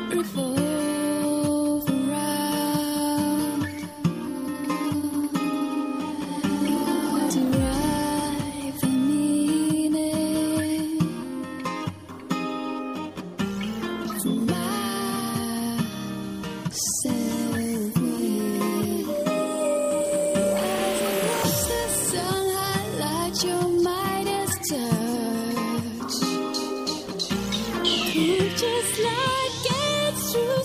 revolve around, derive the meaning from myself. Watch the sun highlight your Midas touch. It just like gets through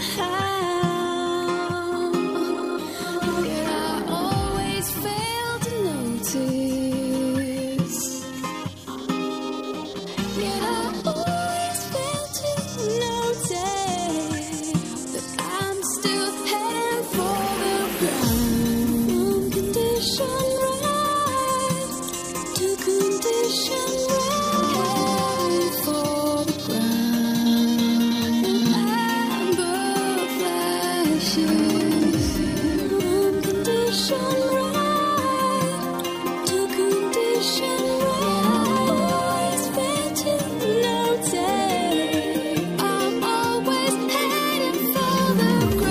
somehow. Yet I always fail to notice. Yet I always fail to notice that I'm still heading for the ground. From condition right to condition right, heading for the ground. Amber flashes. From condition right to condition right, always fail to notice. I'm always heading for the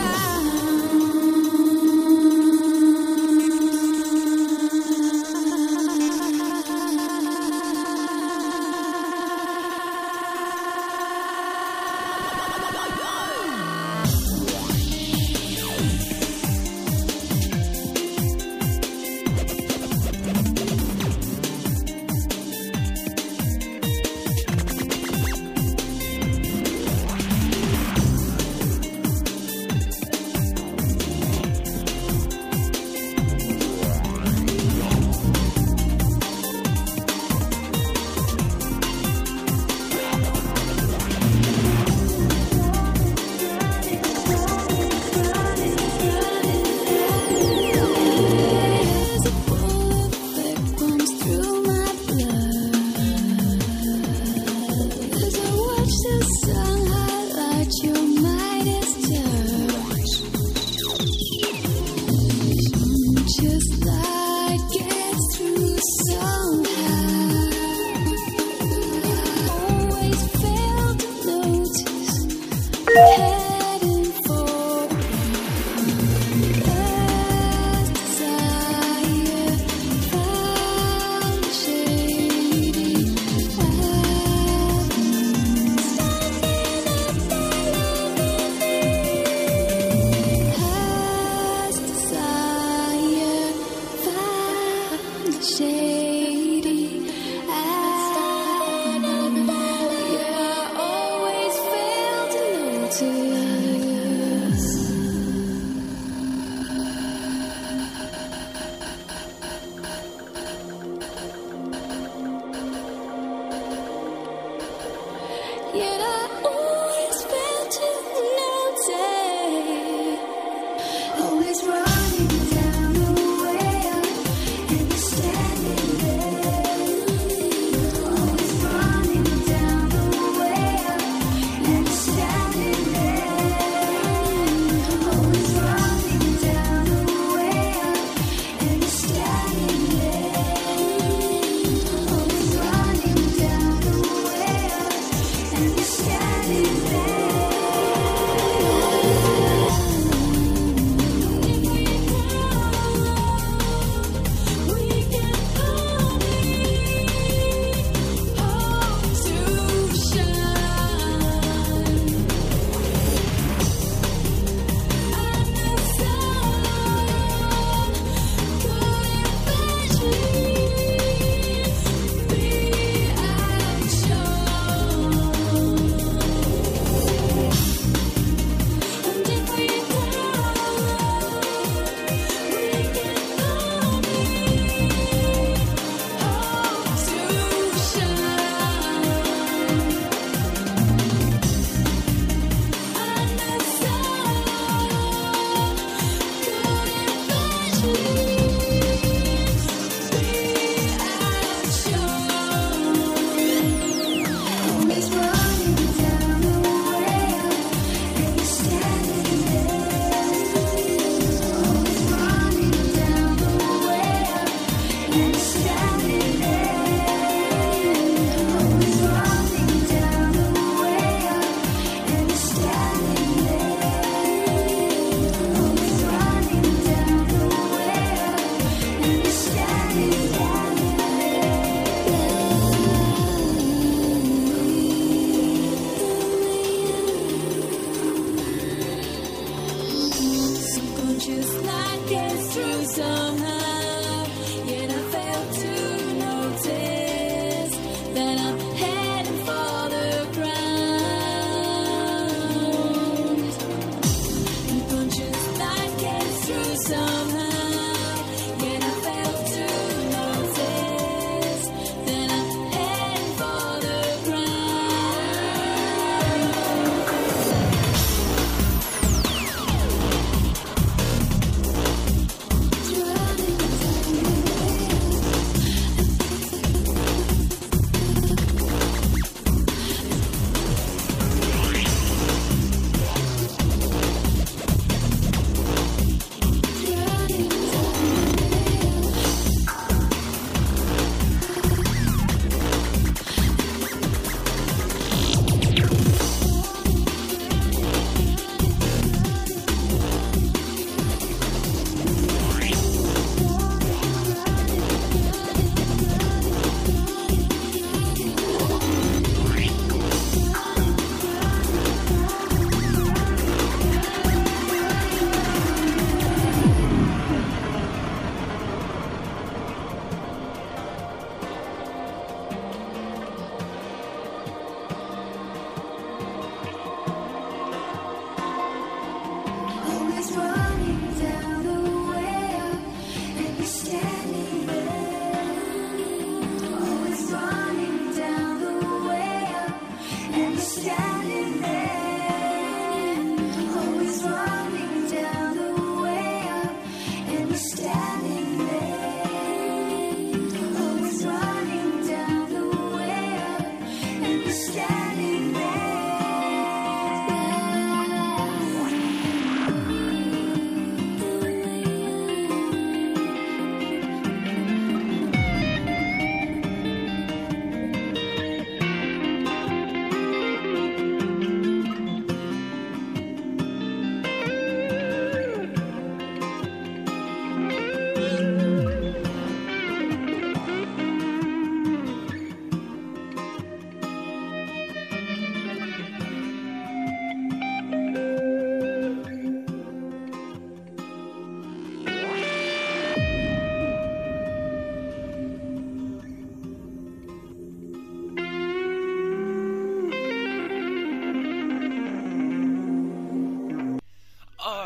There's a bullet that comes through my blood as I watch the sun highlight your Midas touch. Just like gets through somehow. Always fail to notice. Heading for last desire, found shady last desire, found shady yeah, I always fail to notice. Yet I always fail to notice. Always running down the way up, and you're standing there. Always running down the way up, and you're standing there.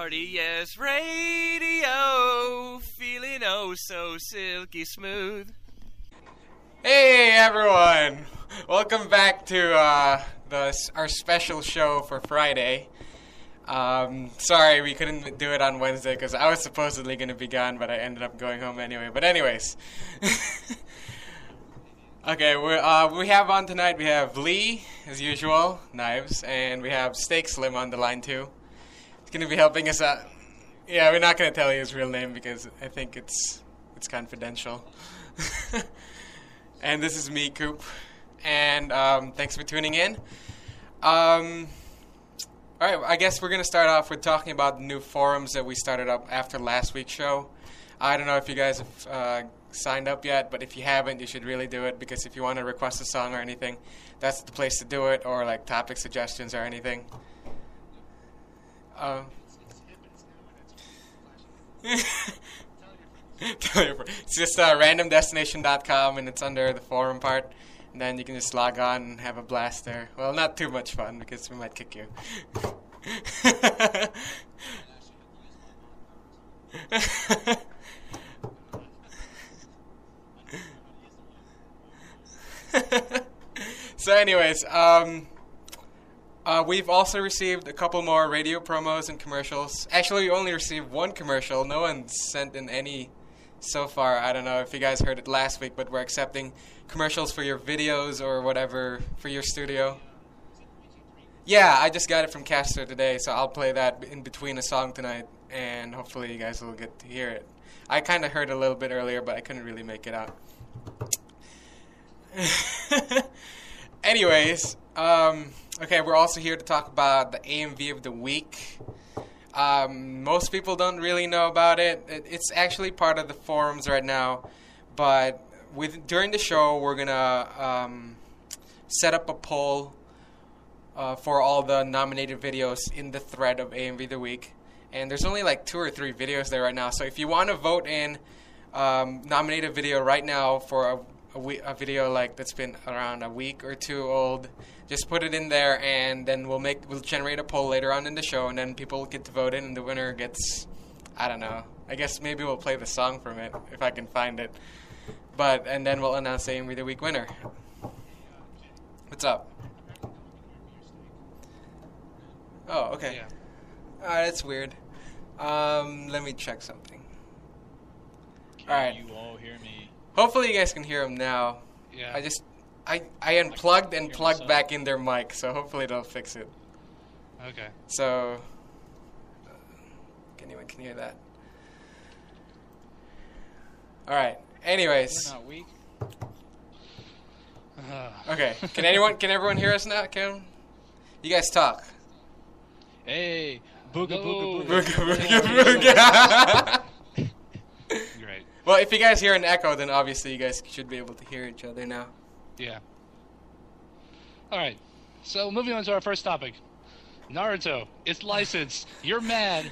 RDS Radio, feeling oh so silky smooth. Hey everyone! Welcome back to our special show for Friday. Sorry we couldn't do it on Wednesday because I was supposedly going to be gone, but I ended up going home anyway. But anyways, okay, we have on tonight. We have Lee as usual, Knives, and we have Steak Slim on the line too. He's going to be helping us out. Yeah, we're not going to tell you his real name because I think it's confidential. And this is me, Coop. And thanks for tuning in. All right, I guess we're going to start off with talking about the new forums that we started up after last week's show. I don't know if you guys have signed up yet, but if you haven't, you should really do it, because if you want to request a song or anything, that's the place to do it, or like topic suggestions or anything. It's just randomdestination.com, and it's under the forum part, and then you can just log on and have a blast there. Well, not too much fun because we might kick you. So anyways, we've also received a couple more radio promos and commercials. Actually, we only received one commercial. No one sent in any so far. I don't know if you guys heard it last week, but we're accepting commercials for your videos or whatever for your studio. Yeah, I just got it from Caster today, so I'll play that in between a song tonight, and hopefully you guys will get to hear it. I kind of heard it a little bit earlier, but I couldn't really make it out. Anyways, okay, we're also here to talk about the AMV of the week. Most people don't really know about it. It's actually part of the forums right now, but during the show, we're gonna set up a poll for all the nominated videos in the thread of AMV of the week, and there's only like 2 or 3 videos there right now. So if you want to vote in nominate a video right now for a video like that's been around a week or 2 old, just put it in there, and then we'll generate a poll later on in the show, and then people get to vote in, and the winner gets, I don't know, I guess maybe we'll play the song from it if I can find it, and then we'll announce the AMV of the week winner. What's up? Oh, okay. Yeah. That's weird. Let me check something. Can Alright. you all hear me? Hopefully you guys can hear them now. Yeah. I unplugged and hear plugged myself. back in their mic, so hopefully they'll fix it. Okay. So, anyone can hear that? Alright, anyways. We're not weak. Okay, can everyone hear us now? You guys talk. Hey, booga booga Booga, booga. booga, booga. Great. Well, if you guys hear an echo, then obviously you guys should be able to hear each other now. Yeah. All right. So moving on to our first topic, Naruto. It's licensed. You're mad.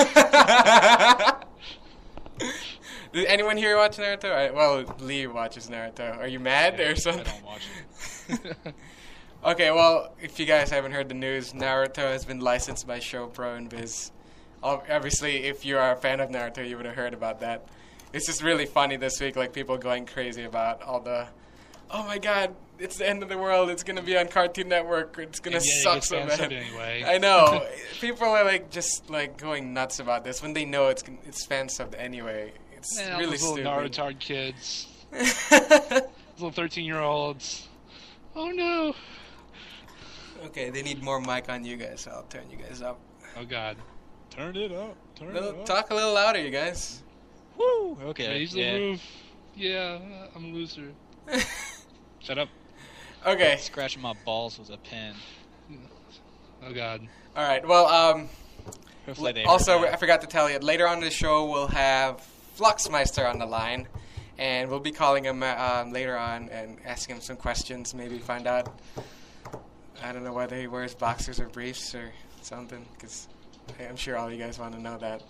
Did anyone here watch Naruto? Well, Lee watches Naruto. Are you mad or something? I don't watch it. Okay, well, if you guys haven't heard the news, Naruto has been licensed by ShowPro and Viz. Obviously, if you are a fan of Naruto, you would have heard about that. It's just really funny this week, like people going crazy about all the, oh my god, it's the end of the world, it's going to be on Cartoon Network, it's going to suck so bad. Anyway. I know. People are like just like going nuts about this when they know it's fan subbed anyway. It's Man, all really those little stupid. Naruto kids. Those little 13-year-olds. Oh no. Okay, they need more mic on you guys, so I'll turn you guys up. Oh god. Turn it up. Turn it up. Talk a little louder, you guys. Woo! Okay. Raise the roof. Yeah, I'm a loser. Shut up. Okay. Scratching my balls with a pen. Oh god. All right. Well, Hopefully they also, heard I forgot to tell you, later on in the show, we'll have Fluxmeister on the line, and we'll be calling him later on and asking him some questions, maybe find out, I don't know whether he wears boxers or briefs or something, because I'm sure all you guys want to know that.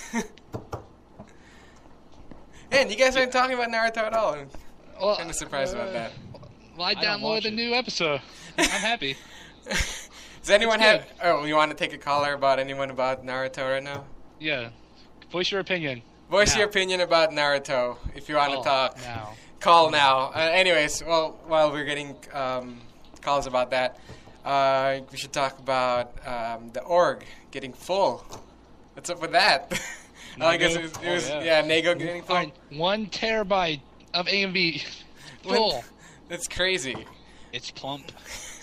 And you guys aren't talking about Naruto at all. I'm Well, kind of surprised about that. Well, I don't downloaded watch the it. new episode. I'm happy. Does anyone It's have? Oh, you want to take a caller about anyone about Naruto right now? Yeah. Voice your opinion. Voice Now. your opinion about Naruto if you want to Call talk. now. Call now. Anyways, well, while we're getting calls about that, we should talk about the org getting full. What's up with that? I guess it was yeah. Nego getting full. Fine. 1 terabyte of AMV full. That's crazy. It's plump.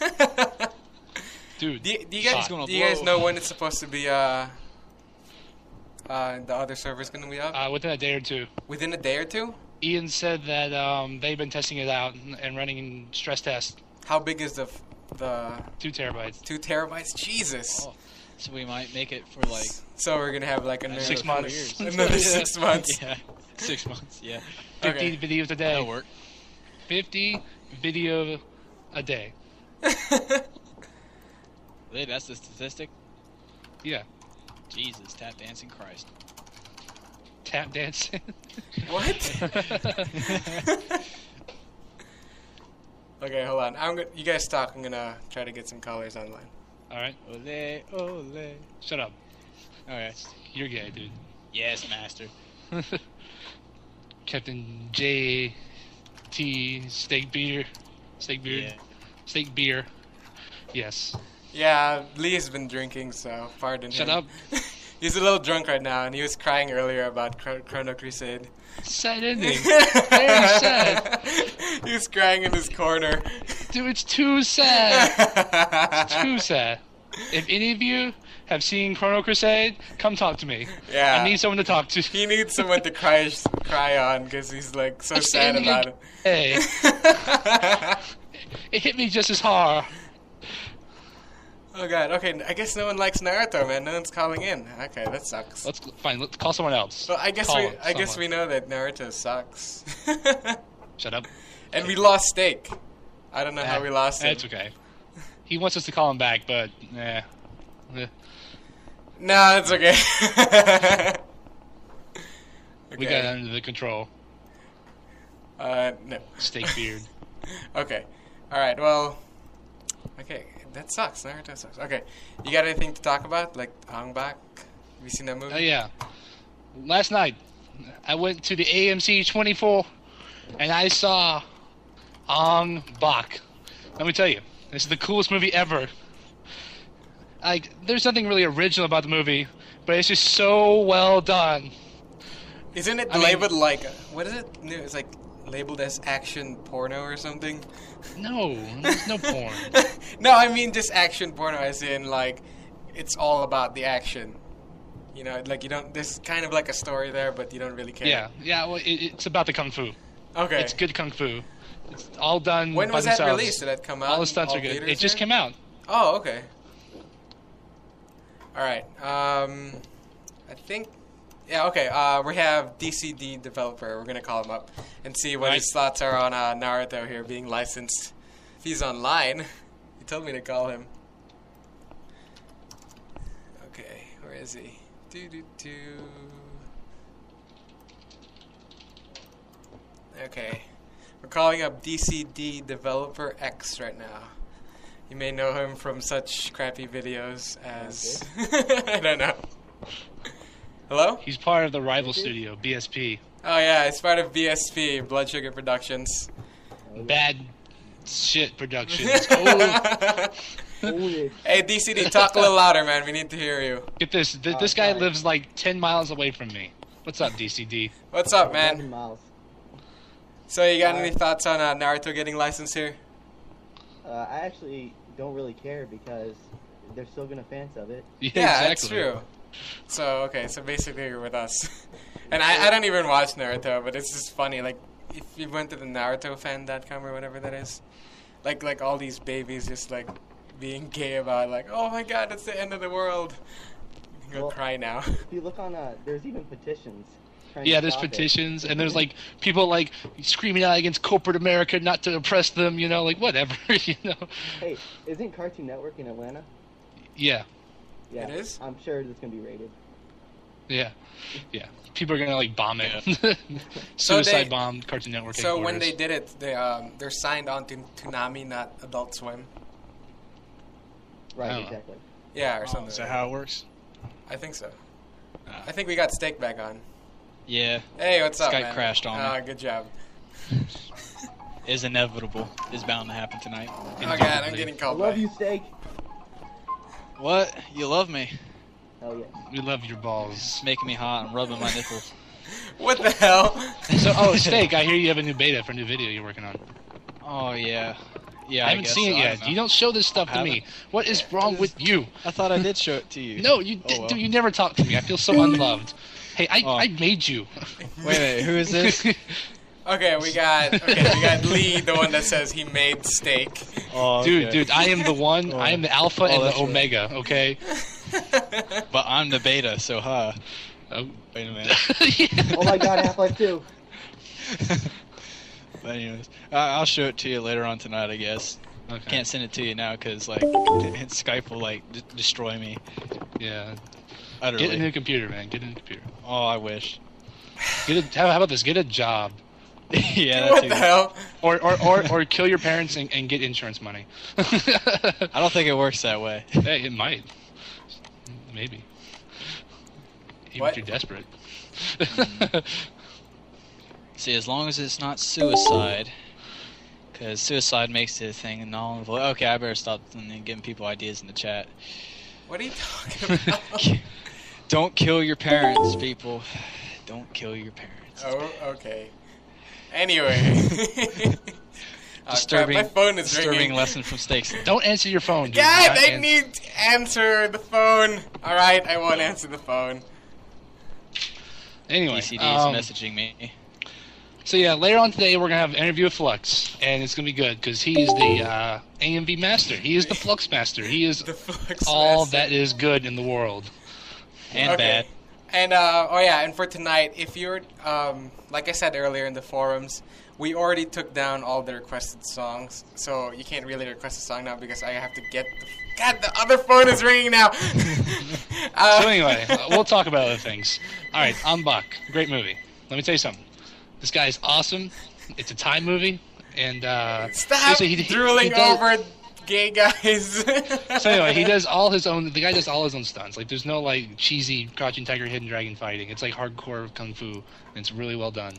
Dude. Do you guys It's gonna blow. know when it's supposed to be the other server's gonna be up? Within a day or two. Within a day or two? Ian said that they've been testing it out and running stress tests. How big is the 2 terabytes. 2 terabytes? Jesus. Oh, so we might make it for like So we're gonna have like another 6 months. Another 6 months. yeah, 6 months. Yeah, 50 Okay. videos a that'll day. work. 50 video a day. Really, that's the statistic. Yeah. Jesus, tap dancing Christ. Tap dancing. What? Okay, hold on. You guys talk. I'm gonna try to get some callers online. All right. Ole, ole. Shut up. All right. You're gay, dude. Yes, master. Captain J.T. Steak Beer. Steak Beer. Yeah. Steak Beer. Yes. Yeah, Lee's been drinking, so pardon Shut him. up. He's a little drunk right now, and he was crying earlier about Chrono Crusade. Sad ending. Very sad. He was crying in his corner. Dude, it's too sad. Too sad. If any of you have seen Chrono Crusade, come talk to me. Yeah. I need someone to talk to. He needs someone to cry on because he's like so sad about it. Hey, it hit me just as hard. Oh god. Okay, I guess no one likes Naruto, man. No one's calling in. Okay, that sucks. Let's call someone else. Well, I guess Call we someone. know that Naruto sucks. Shut up. And we lost Steak. I don't know how we lost him. That's okay. He wants us to call him back, but eh. No, it's okay. We got it under the control. No. Steak beard. Okay. All right. Well. Okay. That sucks. Naruto sucks. Okay. You got anything to talk about, like Hong Bak? Have you seen that movie? Oh yeah. Last night, I went to the AMC 24, and I saw Ong Bak. Let me tell you, this is the coolest movie ever. Like, there's nothing really original about the movie, but it's just so well done. Isn't it I mean- labeled like what is it? No, it's like labeled as action porno or something. No, there's no porn. No, I mean just action porno, as in like it's all about the action. You know, like you don't. There's kind of like a story there, but you don't really care. Yeah. Well, it's about the kung fu. Okay. It's good kung fu. It's all done. When by was that themselves. released? Did that come out? All the in stunts are good. theaters It just here? came out. Oh, okay. All right. I think. Yeah. Okay. We have DCD developer. We're gonna call him up and see what Right. his thoughts are on Naruto here being licensed. If he's online, he told me to call him. Okay. Where is he? Okay. We're calling up DCD Developer X right now. You may know him from such crappy videos as... I don't know. Hello? He's part of the rival studio, BSP. Oh yeah, it's part of BSP, Blood Sugar Productions. Bad shit productions. Oh, Hey DCD, talk a little louder, man. We need to hear you. get this. This guy sorry. lives like 10 miles away from me. What's up, DCD? What's up, 11 man? miles. So you got any thoughts on Naruto getting licensed here? I actually don't really care because they're still gonna fan sub it. Yeah, exactly. that's true. So okay, so basically you're with us. And I don't even watch Naruto, but it's just funny. Like if you went to the NarutoFan.com or whatever that is, like all these babies just like being gay about like, oh my god, it's the end of the world. I'm gonna Well- cry now. If you look on, there's even petitions. trying to Yeah, there's stop it. petitions, and there's like people like screaming out against corporate America not to oppress them. You know, like whatever. You know. Hey, isn't Cartoon Network in Atlanta? Yeah. Yeah, It is? I'm sure it's gonna be rated. Yeah. People are gonna like bomb it. So Suicide they- bomb Cartoon Network. So when they headquarters. did it, they're signed on to Toonami, not Adult Swim. Right, Oh. exactly. Yeah, or Oh, something. is that like how it works? that. I think so. Ah. I think we got Steak back on. Yeah, Hey, what's up, Skype man? crashed on me. Good job. is inevitable. Is bound to happen tonight. Oh god, I'm getting I called love by. you, Steak. What? You love me? Hell yes. We love your balls. It's making me hot and rubbing my nipples. What the hell? So, Steak, I hear you have a new beta for a new video you're working on. Oh yeah, yeah. I haven't guess seen so. it I yet. don't know. You don't show this stuff to me. What is wrong with you? I thought I did show it to you. No, you Oh, did. well. Dude, you never talk to me. I feel so unloved. Hey, I Oh. made you. Wait, who is this? Okay, we got Lee, the one that says he made Steak. Oh, Dude, I am the one. I am the alpha and the that's right. omega. Okay. But I'm the beta, so huh. Oh, Wait a minute. yeah. Oh my god, Half-Life 2. But anyways, I'll show it to you later on tonight, I guess. Okay. Can't send it to you now because like Skype will like destroy me Yeah. utterly. Get a new computer, man. Get a new computer. Oh, I wish. How about this? Get a job, Yeah, that What too. the hell? or kill your parents and get insurance money. I don't think it works that way. Hey, it might. Maybe. Even What? if you're desperate. See, as long as it's not suicide, because suicide makes it a thing and all. Okay, I better stop giving people ideas in the chat. What are you talking about? Don't kill your parents, people. Don't kill your parents. Oh, okay. Anyway. Oh, Disturbing, crap, my phone is disturbing ringing. lesson from Stakes. Don't answer your phone, dude. God, Do not I need to answer the phone. Alright, I won't answer the phone. Anyway, DCD is messaging me. so yeah, later on today we're gonna have an interview with Flux, and it's gonna be good because he's the AMV master. He is the Flux master. He is The Flux all Master. that is good in the world. And bad. And oh yeah, and for tonight, if you're like I said earlier in the forums, we already took down all the requested songs, so you can't really request a song now because I have to get the God, the other phone is ringing now. So anyway, we'll talk about other things. All right, I'm Buck. Great movie. Let me tell you something. This guy is awesome. It's a time movie, and Stop basically drooling does- over gay guys. So anyway, he does all his own. The guy does all his own stunts. Like, there's no like cheesy crouching tiger, hidden dragon fighting. It's like hardcore kung fu, and it's really well done.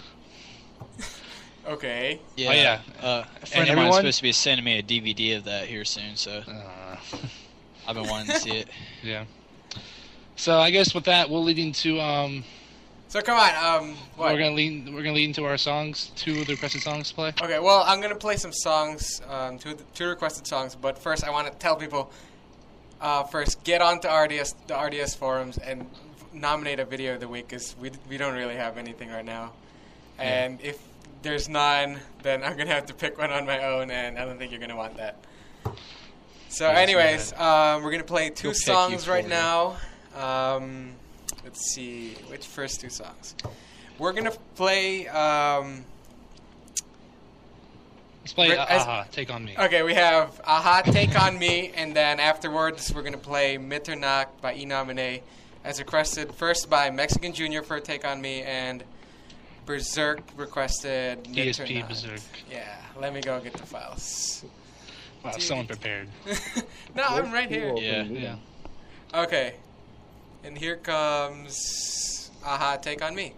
Okay. Yeah. Oh, yeah. A And friend of mine's everyone- supposed to be sending me a DVD of that here soon, so I've been wanting to see it. yeah. So I guess with that, we'll lead into So come on. What? we're gonna lead into our songs, 2 of the requested songs to play. Okay, well, I'm gonna play some songs, two requested songs. But first, I want to tell people, first get onto the RDS forums and nominate a video of the week, because we don't really have anything right now. And if there's none, then I'm gonna have to pick one on my own, and I don't think you're gonna want that. So, Yes, anyways, we're gonna play 2 He'll pick songs you right for now. Let's see, which first 2 songs? We're gonna play. Let's play As- Aha, Take On Me. Okay, we have Aha, Take On Me, and then afterwards we're going to play Mitternacht by Inamine, as requested first by Mexican Jr. for Take On Me, and Berserk requested ESP Mitternacht. Berserk. Yeah, let me go get the files. Wow, someone prepared. No, I'm right here. Cool. Yeah. Yeah. Okay, and here comes Aha, Take On Me.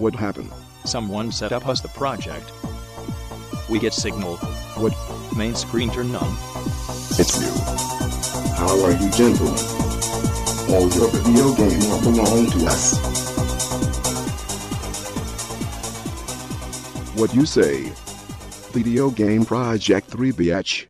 What happened? Someone set up us the project. We get signal. What? Main screen turned on. It's you. How are you, gentlemen? All your video games belong to us. What you say? Video Game Project 3 bitch.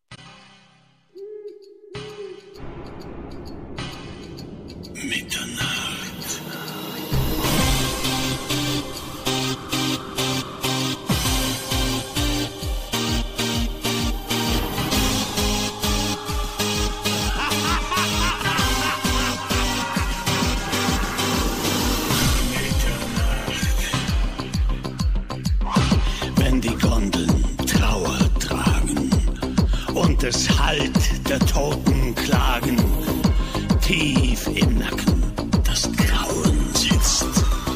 Wenn die Gondeln Trauer tragen und es hallt der Toten klagen, tief im Nacken das Grauen sitzt.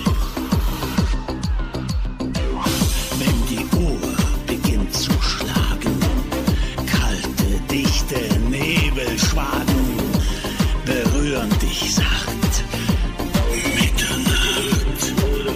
Wenn die Uhr beginnt zu schlagen, kalte, dichte Nebelschwaden berühren dich sacht. Mitternacht.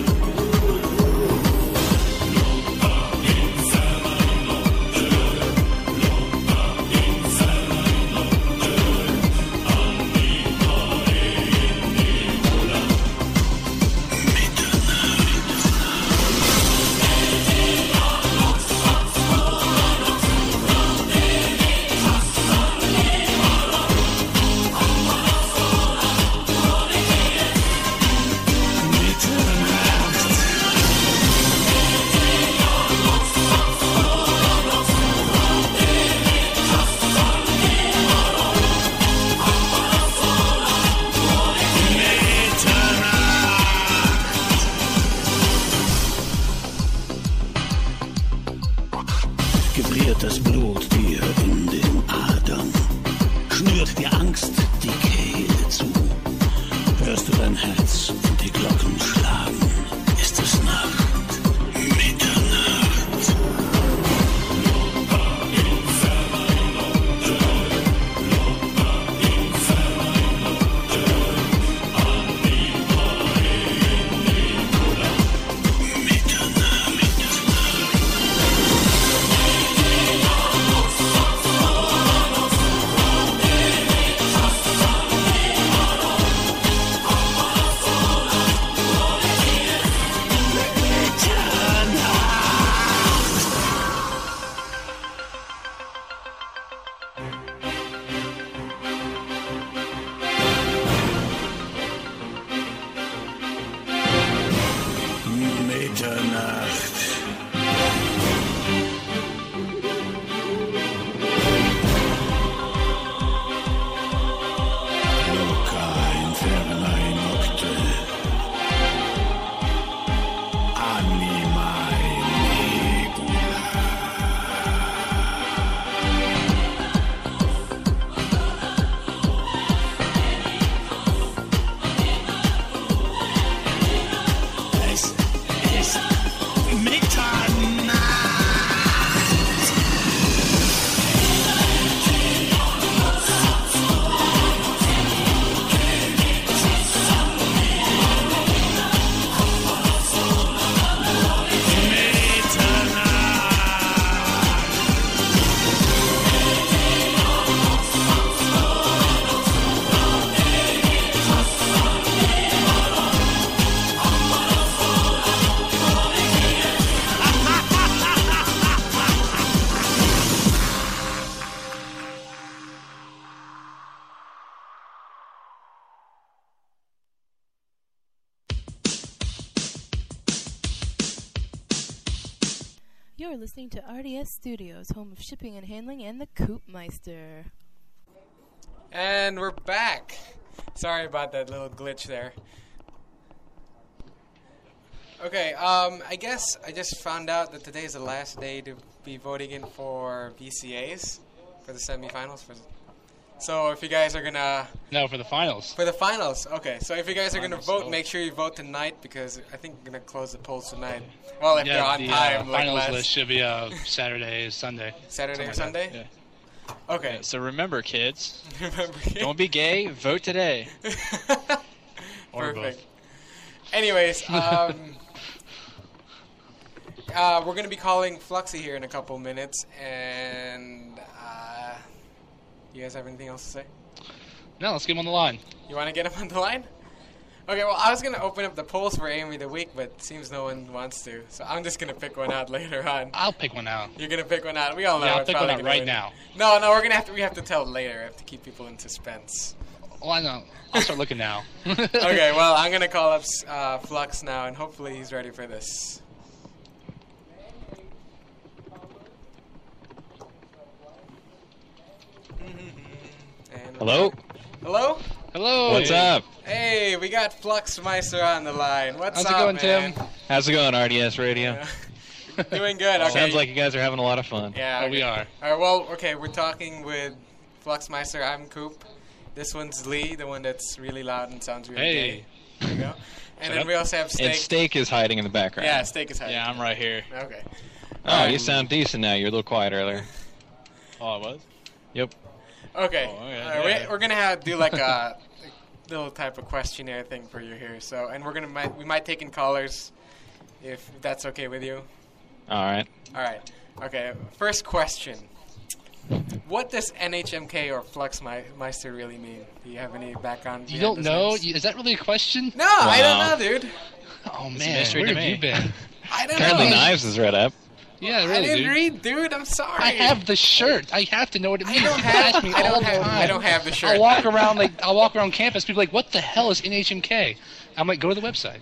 Gefriert das Blut dir in den Adern, schnürt dir Angst die Kehle zu. Hörst du dein Herz und die Glocken schlagen, ist es Nacht, Mitternacht. Mitternacht. Loca infernae nocte. Animae nebula. Es ist Mitternacht. You're listening to RDS Studios, home of shipping and handling, and the Coopmeister. And we're back. Sorry about that little glitch there. Okay, I guess I just found out that today is the last day to be voting in for VCAs for the semifinals. So if you guys are gonna No, for the finals. for the finals, okay. So if you guys are gonna Finals, vote, oh. make sure you vote tonight because I think we're gonna close the polls tonight. Well, if they're on the time, like finals last list should be Saturday, Sunday. Saturday or Something like Sunday. that. Okay. So remember, kids, Remember. don't be gay. Vote today. Or Perfect. both. Anyways, we're going to be calling Fluxy here in a couple minutes, and you guys have anything else to say? No, let's get him on the line. You want to get him on the line? Okay, well, I was going to open up the polls for AMV of the Week, but it seems no one wants to, so I'm just going to pick one out later on. I'll pick one out. You're going to pick one out? We all know. Yeah, I'll it's pick one probably out gonna right win. now. No, we have to tell it later. I have to keep people in suspense. Well, I know. I'll start looking now. Okay, well, I'm going to call up Flux now, and hopefully he's ready for this. And Hello? Hello? Hello. What's up? Hey, we got Fluxmeister on the line. What's How's up, it going, man? Tim? How's it going, RDS Radio? Doing good. Okay. Sounds like you guys are having a lot of fun. Yeah, we are. All right, well, okay, we're talking with Fluxmeister. I'm Coop. This one's Lee, the one that's really loud and sounds really gay. There you go. And then we also have Steak. And Steak is hiding in the background. Yeah, Steak is hiding. Yeah, I'm right here. Okay. Oh, you sound decent now. You're a little quiet earlier. Oh, I was? Yep. Okay. Oh, okay, All right, yeah. we're gonna do like a little type of questionnaire thing for you here. So, and we might take in callers if that's okay with you. All right. All right. Okay. First question. What does NHMK or Fluxmeister really mean? Do you have any background? You behind don't those know? names? Is that really a question? No, I don't know, dude. Oh, It's a man. mystery Where to have me. you been? I don't Apparently know. Knives is read up. Yeah, I really, didn't dude. read, dude. I'm sorry. I have the shirt. I have to know what it means. I don't People ask have. me I all don't the have. time. I don't have the shirt. I'll walk around campus. People are like, "What the hell is NHMK?" I'm like, "Go to the website."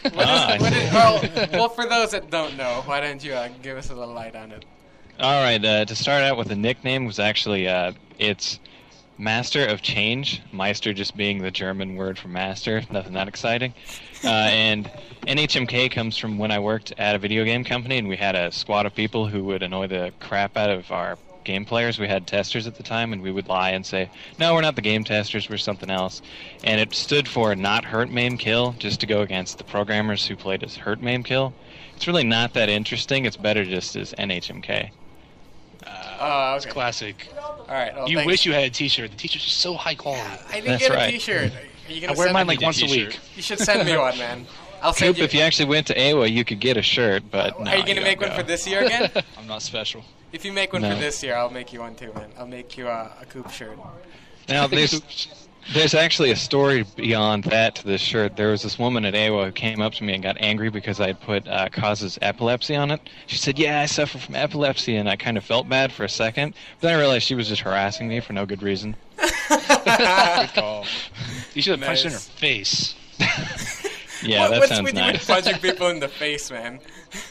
Well, for those that don't know, why don't you give us a little light on it? All right. To start out with, the nickname was actually it's Master of Change. Meister just being the German word for master. Nothing that exciting. And NHMK comes from when I worked at a video game company, and we had a squad of people who would annoy the crap out of our game players. We had testers at the time, and we would lie and say, "No, we're not the game testers. We're something else." And it stood for Not Hurt, Maim, Kill, just to go against the programmers who played as Hurt, Maim, Kill. It's really not that interesting. It's better just as NHMK. Oh, It's classic. All right. Well, You thanks. wish you had a T-shirt. The T-shirts are so high quality. I didn't That's get right. a T-shirt. Are you gonna I wear send mine me like a once a T-shirt? week. You should send me one, man. I'll send Coop, you. if you actually went to AWA, you could get a shirt, but no, Are you gonna make don't one for go. this year again? I'm not special. If you make one No. for this year, I'll make you one too, man. I'll make you a Coop shirt. Now, there's actually a story beyond that to this shirt. There was this woman at AWA who came up to me and got angry because I had put causes epilepsy on it. She said, "Yeah, I suffer from epilepsy," and I kind of felt bad for a second. But then I realized she was just harassing me for no good reason. Good call. You should have punched her in her Nice. face. Yeah, that What's sounds with you with nice. punching people in the face, man?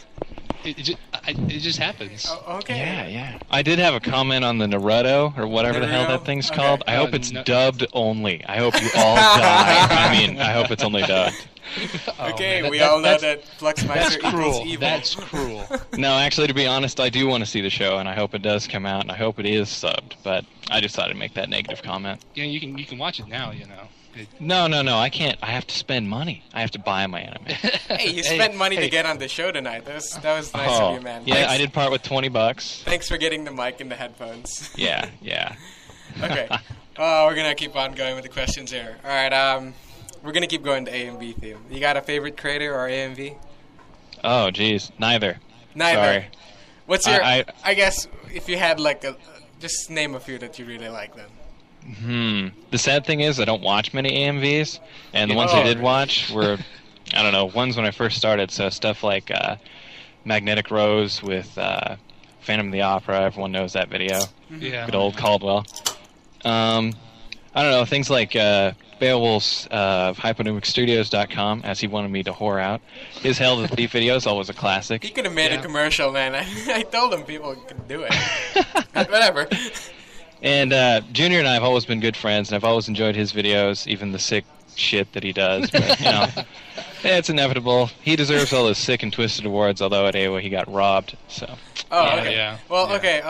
It just happens. Oh, okay. Yeah. I did have a comment on the Naruto, or whatever the hell Naruto? that thing's Okay. called. I hope it's No. dubbed only. I hope you all die. I mean, I hope it's only dubbed. Okay, man, we that- all know that's- that Fluxmeister That's equals cruel. evil. That's cruel. No, actually, to be honest, I do want to see the show, and I hope it does come out, and I hope it is subbed. But I just thought I'd make that negative comment. You know, you can watch it now. You know. No, I can't. I have to spend money. I have to buy my anime. Hey, you spent money to get on the show tonight. That was nice Oh, of you, man. yeah, Thanks, I did part with $20. Thanks for getting the mic and the headphones. Yeah. Okay. We're gonna keep on going with the questions here. All right. We're gonna keep going to A and B theme. You got a favorite creator or A and B? Oh, geez, neither. Neither. Sorry. What's your? I- I guess if you had like just name a few that you really like then. The sad thing is I don't watch many AMVs, and the ones Oh. I did watch were, I don't know, ones when I first started. So stuff like Magnetic Rose with Phantom of the Opera. Everyone knows that video. Yeah. Good old Caldwell. I don't know, things like Beowulf's HyponymicStudios.com, as he wanted me to whore out. His Hell to the Thief video is always a He classic. could have made a commercial, man. I told him people could do it. Whatever. And Junior and I have always been good friends, and I've always enjoyed his videos, even the sick shit that he does. But, it's inevitable. He deserves all those sick and twisted awards, although at AWA he got robbed. So. Oh, Yeah, okay. yeah. Well, okay.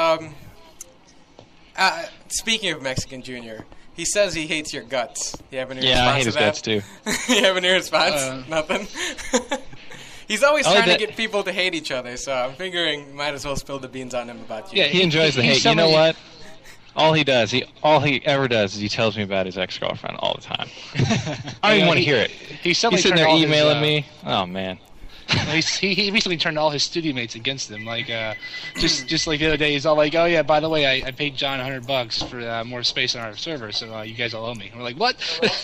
Speaking of Mexican Junior, he says he hates your guts. You have any response Yeah, I hate to his that? guts too. You have any response? Nothing. He's always Oh, trying that- to get people to hate each other, so I'm figuring might as well spill the beans on him about you. Yeah, He enjoys the he's hate. You know somebody- what? All he ever does is he tells me about his ex-girlfriend all the time. I don't even want to hear it. He suddenly He's sitting there turned all his, emailing me. Oh, man. He recently turned all his studio mates against him. Like, just like the other day, he's all like, "Oh yeah, by the way, I paid John $100 for more space on our server, so you guys all owe me." We're like, "What?"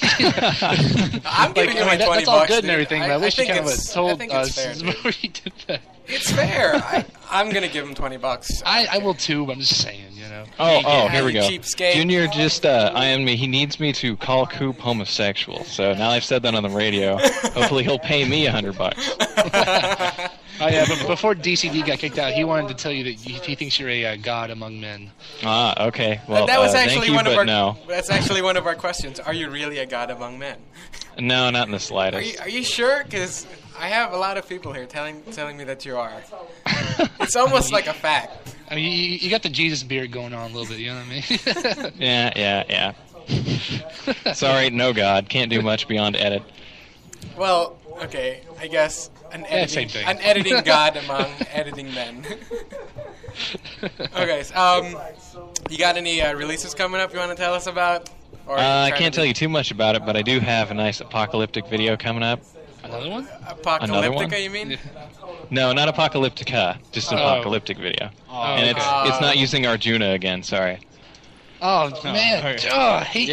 I'm giving you my $20. That's all good and dude. everything, but I wish you kind of told us fair, before you did that. It's fair. I'm gonna give him $20. I will too. But I'm just saying, you know. Oh, here we go. cheapskate. Junior just IM'd me. He needs me to call Coop homosexual. So now I've said that on the radio. Hopefully he'll pay me $100. Oh yeah, but before DCD got kicked out, he wanted to tell you that he thinks you're a god among men. Ah, okay. Well, that was thank actually you, one of but our. no. That's actually one of our questions. Are you really a god among men? No, not in the slightest. Are you sure? Because I have a lot of people here telling me that you are. It's almost like a fact. I mean, you got the Jesus beard going on a little bit. You know what I mean? Yeah. Sorry, no god. Can't do much beyond edit. Well, okay. I guess an same thing. editing god among editing men. Okay. You got any releases coming up you want to tell us about? Or I can't tell you too much about it, but I do have a nice apocalyptic video coming up. Another one? Apocalyptica, you mean? No, not Apocalyptica. Just an apocalyptic video. And it's not using Arjuna again, sorry. Oh, man. I hate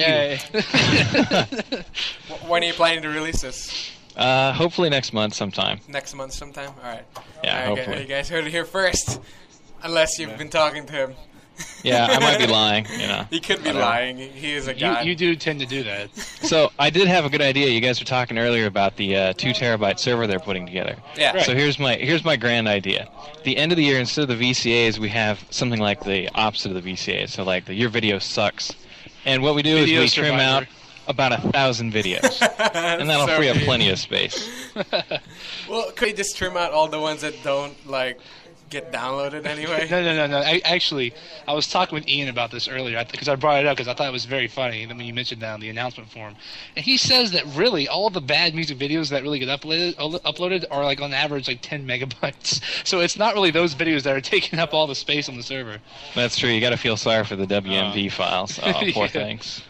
you. When are you planning to release this? Hopefully next month sometime. Next month sometime? Alright. Yeah, hopefully. You guys heard it here first. Unless you've been talking to him. Yeah, I might be lying, you know. He could be lying. He is a guy. You do tend to do that. So, I did have a good idea. You guys were talking earlier about the 2 terabyte server they're putting together. Yeah. Right. So here's my grand idea. The end of the year, instead of the VCAs, we have something like the opposite of the VCAs. So like your video sucks. And what we do is we trim out about 1,000 videos. And that'll free up plenty of space. Well, could you just trim out all the ones that don't, get downloaded anyway? No. Actually, I was talking with Ian about this earlier because I brought it up because I thought it was very funny when you mentioned that on the announcement form. And he says that really all the bad music videos that really get uploaded are on average 10 megabytes. So it's not really those videos that are taking up all the space on the server. That's true. You got to feel sorry for the WMV files. Oh, poor things.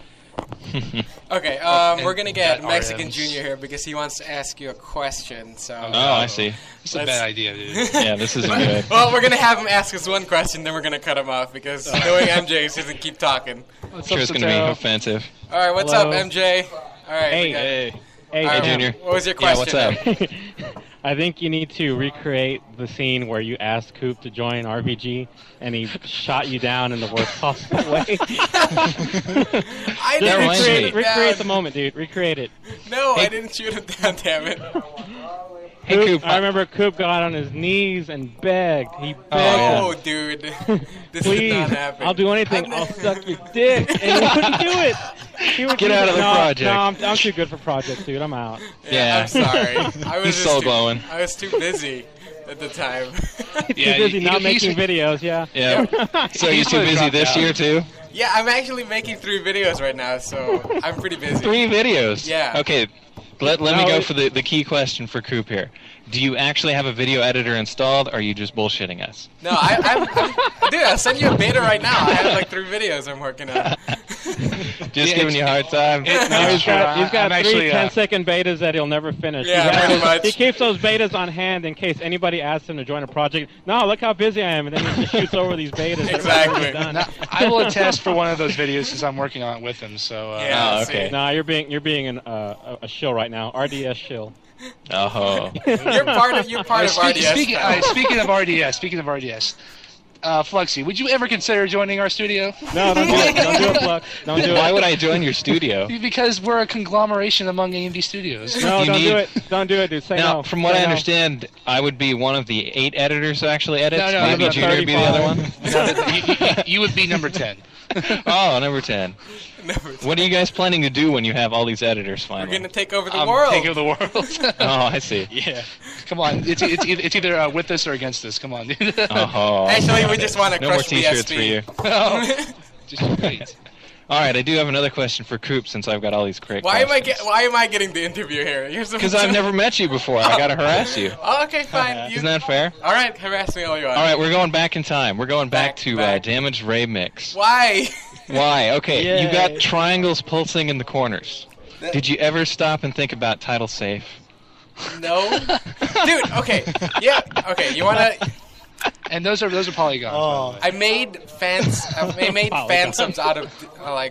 Okay, we're gonna get Mexican Junior here because he wants to ask you a question. So. Oh, I see. It's a bad idea, dude. Yeah, this isn't good. Well, we're gonna have him ask us one question, then we're gonna cut him off because knowing MJ is gonna keep talking. I'm sure it's gonna be offensive. All right, what's up, MJ? All right. Hey, right, Junior. What was your question? Yeah, what's up? I think you need to recreate the scene where you asked Coop to join RBG and he shot you down in the worst possible way. I didn't recreate the moment, dude. Recreate it. No, I didn't shoot him down, damn it. Hey, Coop. I remember Coop got on his knees and begged. He begged. Oh, dude. This Please, did not happen. I'll do anything. I'll suck your dick. And he wouldn't do it. He would Get out of the project. No, I'm too good for projects, dude. I'm out. Yeah. I'm sorry. I was He's soul glowing. I was too busy at the time. Too busy not making videos, yeah. Yeah. So you're too busy this year, too? Yeah, I'm actually making 3 videos right now, so I'm pretty busy. 3 videos? Yeah. Okay, let me go for the key question for Coop here. Do you actually have a video editor installed, or are you just bullshitting us? No, dude, I'll send you a beta right now. I have 3 videos I'm working on. Just giving you a hard time. He's got 3 10-second betas that he'll never finish. Yeah, pretty much. He keeps those betas on hand in case anybody asks him to join a project. No, look how busy I am, and then he just shoots over these betas. Exactly. Now, I will attest for one of those videos since I'm working on it with him. So. Yeah. Okay. No, you're being a shill right now. RDS shill. Oh. You're part of RDS. Speaking of RDS, Fluxy, would you ever consider joining our studio? No, don't do it. Don't do it, Flux. Don't do it. Why would I join your studio? Because we're a conglomeration among AMV studios. No, do it. Don't do it, dude. Say now, no. from what Say I no. understand, I would be one of the 8 editors who actually edits. No, Maybe Junior would be the other one. You would be number 10. Oh, number 10. What are you guys planning to do when you have all these editors finally? We're going to take over the world. Take over the world. Oh, I see. Yeah. Come on. It's either with us or against us. Come on, dude. Oh. Actually, we just want to no more crush t-shirts BSB. for you. Oh. Just wait. All right, I do have another question for Coop since I've got all these great Why questions. am I getting the interview here? Because I've never met you before. I got to harass you. Oh, okay, fine. Isn't that fair? All right, harass me all you want. All right, we're going back in time. We're going back to back. Damaged Ray Mix. Why? Why? Okay, Yay. you got triangles pulsing in the corners. Did you ever stop and think about Title Safe? No, dude. Okay, yeah. Okay, you wanna? And those are polygons. Oh. I made fan subs out of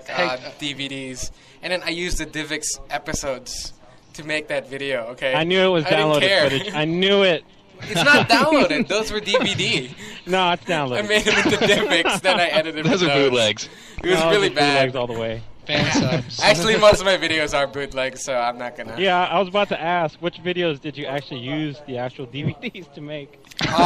DVDs, and then I used the DivX episodes to make that video. Okay. I knew it was I didn't downloaded care. footage. I knew it. It's not downloaded. Those were DVD. No, it's downloaded. I made them into DivX, then I edited Those with are bootlegs. It was No, really it's bad. bootlegs all the way. Fan subs. Actually, most of my videos are bootlegs, so I'm not gonna. Yeah, I was about to ask, which videos did you actually use the actual DVDs to make?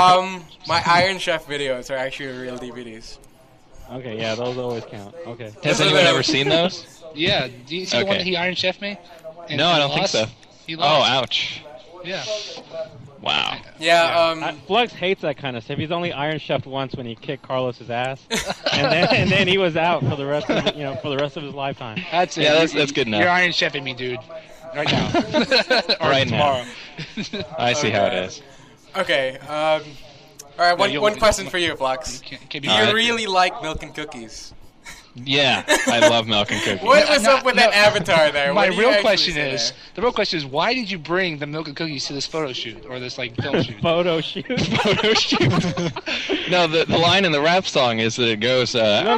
My Iron Chef videos are actually real DVDs. Okay, yeah, those always count. Okay. Has anyone ever seen those? Yeah. Do you see the one Okay. that he Iron Chef me? And No, I he don't think lost? so. He Oh, lost. ouch. Yeah. Wow. Yeah. Flux hates that kind of stuff. He's only Iron Chefed once when he kicked Carlos's ass, and then he was out for the rest of for the rest of his lifetime. That's it. Yeah, that's good enough. You're Iron Chefing me, dude. Right now. Or Right now. tomorrow. I see how it is. Okay. All right. One question for you, Flux. Can't Do be you Alright. really like milk and cookies? Yeah, I love milk and cookies. What was up with that avatar there? My What do you real actually question say is, there? the real question is, why did you bring the milk and cookies to this photo shoot or this like film shoot? Photo shoot. Photo shoot. No, the line in the rap song is that it goes, No,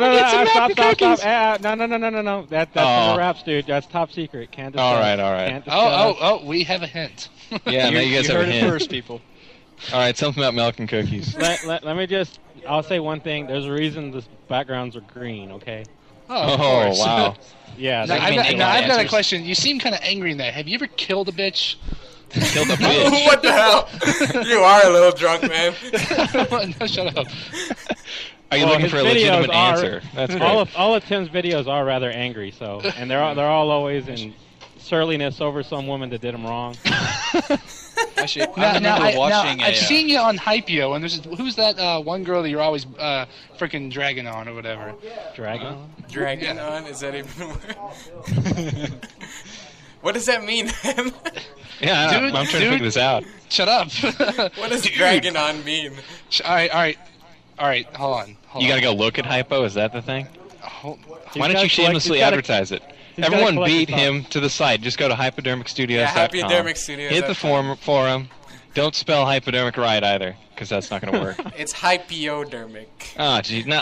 stop. No. That's in the raps, dude. That's top secret. Can't discuss. All right. Can't discuss. We have a hint. Yeah, now you guys have a heard it hint. first, people. All right, something about milk and cookies. Let me just. I'll say one thing. There's a reason the backgrounds are green. Okay. Oh, of course. Wow. Yeah. Now, Like, I've got a answers. question. You seem kind of angry in that. Have you ever killed a bitch? Killed a bitch. What the hell? You are a little drunk, man. No, shut up. Are you Well, looking his for a videos legitimate are- answer? That's all great. of Tim's videos are rather angry. So, and they're all always in surliness over some woman that did him wrong. Actually, I remember watching I've seen you on Hypeo, and who's that one girl that you're always freaking dragging on or whatever? Dragging on? Dragging on? Is that even a word? What does that mean, man? Yeah, I'm trying to figure this out. Shut up. What does dragging on mean? All right. Hold on. You gotta go look at Hypo, is that the thing? Hold, Why don't you shamelessly advertise it? he's gotta Everyone collect beat his him to the site. Just go to hypodermicstudios.com. Yeah, hypodermicstudios.com. Hit the forum. Don't spell hypodermic right either, because that's not going to work. It's hypodermic. Oh, gee, no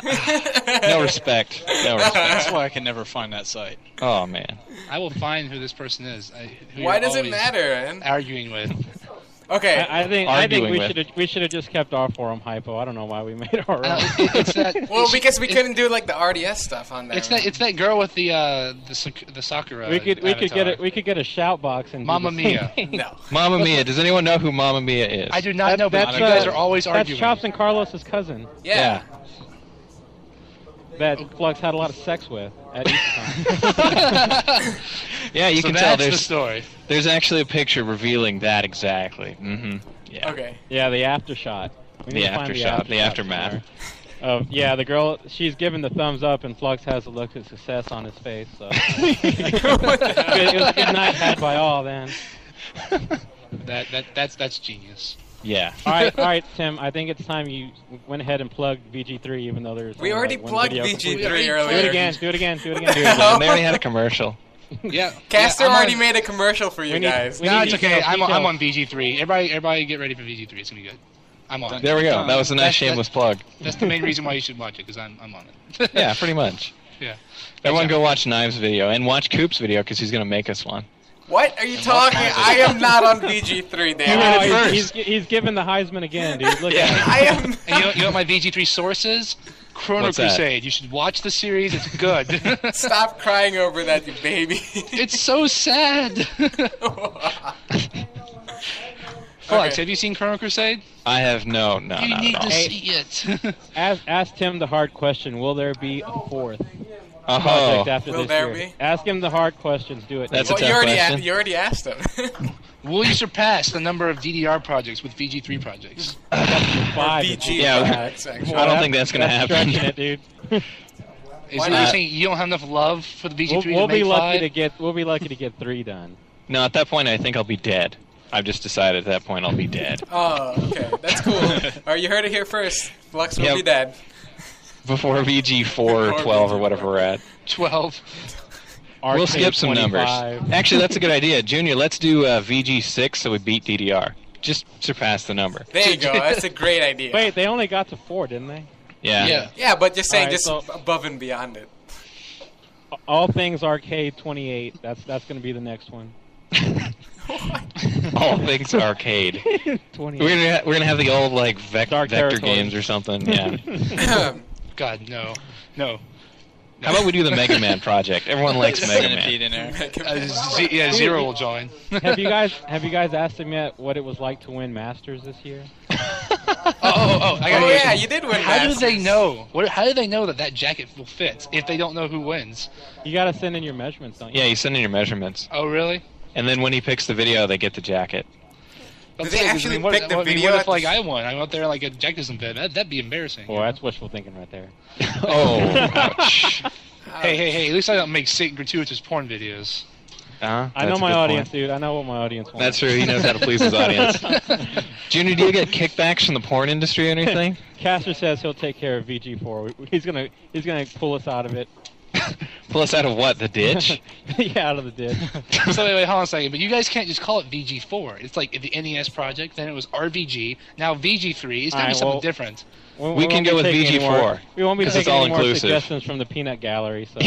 respect. No respect. That's why I can never find that site. Oh, man. I will find who this person is. Who Why you're does it always matter, man? Arguing with. Okay. I think Arguing we should have just kept our forum hypo. I don't know why we made our own. It's that. Well, because we couldn't do like the RDS stuff on there. It's that girl with the Sakura. we could get a shout box and do Mamma the same Mia. thing. No. Mamma Mia. Does anyone know who Mamma Mia is? I do not know, but That's, you guys are always That's arguing. Chops and Carlos's cousin Yeah. that Flux had a lot of sex with at Easter. Yeah, you So can that's tell the story. there's actually a picture revealing that exactly. Mm-hmm. Yeah. Okay. Yeah, the after shot. We need The to find after shot, the aftermath. Yeah, the girl, she's giving the thumbs up, and Flux has a look of success on his face. So it was a good night had by all then. That's genius. Yeah. All right, Tim. I think it's time you went ahead and plugged VG3, even though there's. We only, already like, one plugged video. VG3 earlier. Do it again. Do it again. Do it again. Dude, man, they already had a commercial. Yeah. Caster I'm already on- made a commercial for you We need- guys. we No, need it's okay. details, I'm on VG3. Everybody get ready for VG3. It's gonna be good. I'm on. There we go. That was a nice That's- shameless plug. That's the main reason why you should watch it, because I'm on it. Yeah, pretty much. Yeah. Everyone go watch Knives' video and watch Coop's video because he's going to make us one. What are you talking? I am not on VG3, Dan. Oh, he's given the Heisman again, dude. Look at him. I am. And you know what my VG3 source is? Chrono What's that? Crusade. You should watch the series. It's good. Stop crying over that, you baby. It's so sad. Flux, have you seen Chrono Crusade? I have no, You not need at all. to see it. Ask Tim the hard question. Will there be a fourth Oh, project after Will this there year? be? Ask him the hard questions. Do it. That's Tim. a tough question. You already asked him. Will you surpass the number of DDR projects with VG3 projects? 5. VG. Yeah, actually. I don't think that's going to happen. Stretching it, dude. Is Why it not? you're saying you don't have enough love for the VG3 We'll to be make lucky 5? to get. We'll be lucky to get 3 done. No, at that point, I think I'll be dead. I've just decided at that point I'll be dead. Oh, okay. That's cool. Alright, you heard it here first. Flux will Yep. be dead. Before VG4 or 12 or whatever we're at. 12. We'll skip some numbers. RK25. Actually, that's a good idea. Junior, let's do VG6 so we beat DDR. Just surpass the number. There you go. That's a great idea. Wait, they only got to 4, didn't they? Yeah. Yeah, but just saying, Alright, just so- above and beyond it. All things arcade 28. That's going to be the next one. All things arcade. 28. We're gonna have the old like Dark vector Territories. games or something. Yeah. God, no. How about we do the Mega Man project? Everyone likes Mega Centipede Man. in there. Zero will join. Have you guys asked him yet what it was like to win Masters this year? Oh, I got Oh yeah, you did win. How do Masters. they know? How do they know that jacket will fit if they don't know who wins? You got to send in your measurements, don't you? Yeah, you send in your measurements, Oh, really? and then when he picks the video, they get the jacket. Did I'm they saying, actually what, pick the what, video What at if, like, the- I won? I'm out there like a jacket doesn't fit. That'd be embarrassing. Boy, that's wishful thinking right there. Oh, ouch. Hey, at least I don't make sick gratuitous porn videos. I That's know a my good audience, point. dude. I know what my audience wants. That's true. He knows how to please his audience. Junior, do you get kickbacks from the porn industry or anything? Caster says he'll take care of VG4. He's gonna pull us out of it. Pull us out of what? The ditch? Yeah, out of the ditch. So wait, hold on a second. But you guys can't just call it VG4. It's like the NES project, then it was RVG, now VG3. It's gotta be Alright, something well, different. We can go with VG4. We won't be 'cause it's taking any more all-inclusive. suggestions from the peanut gallery. So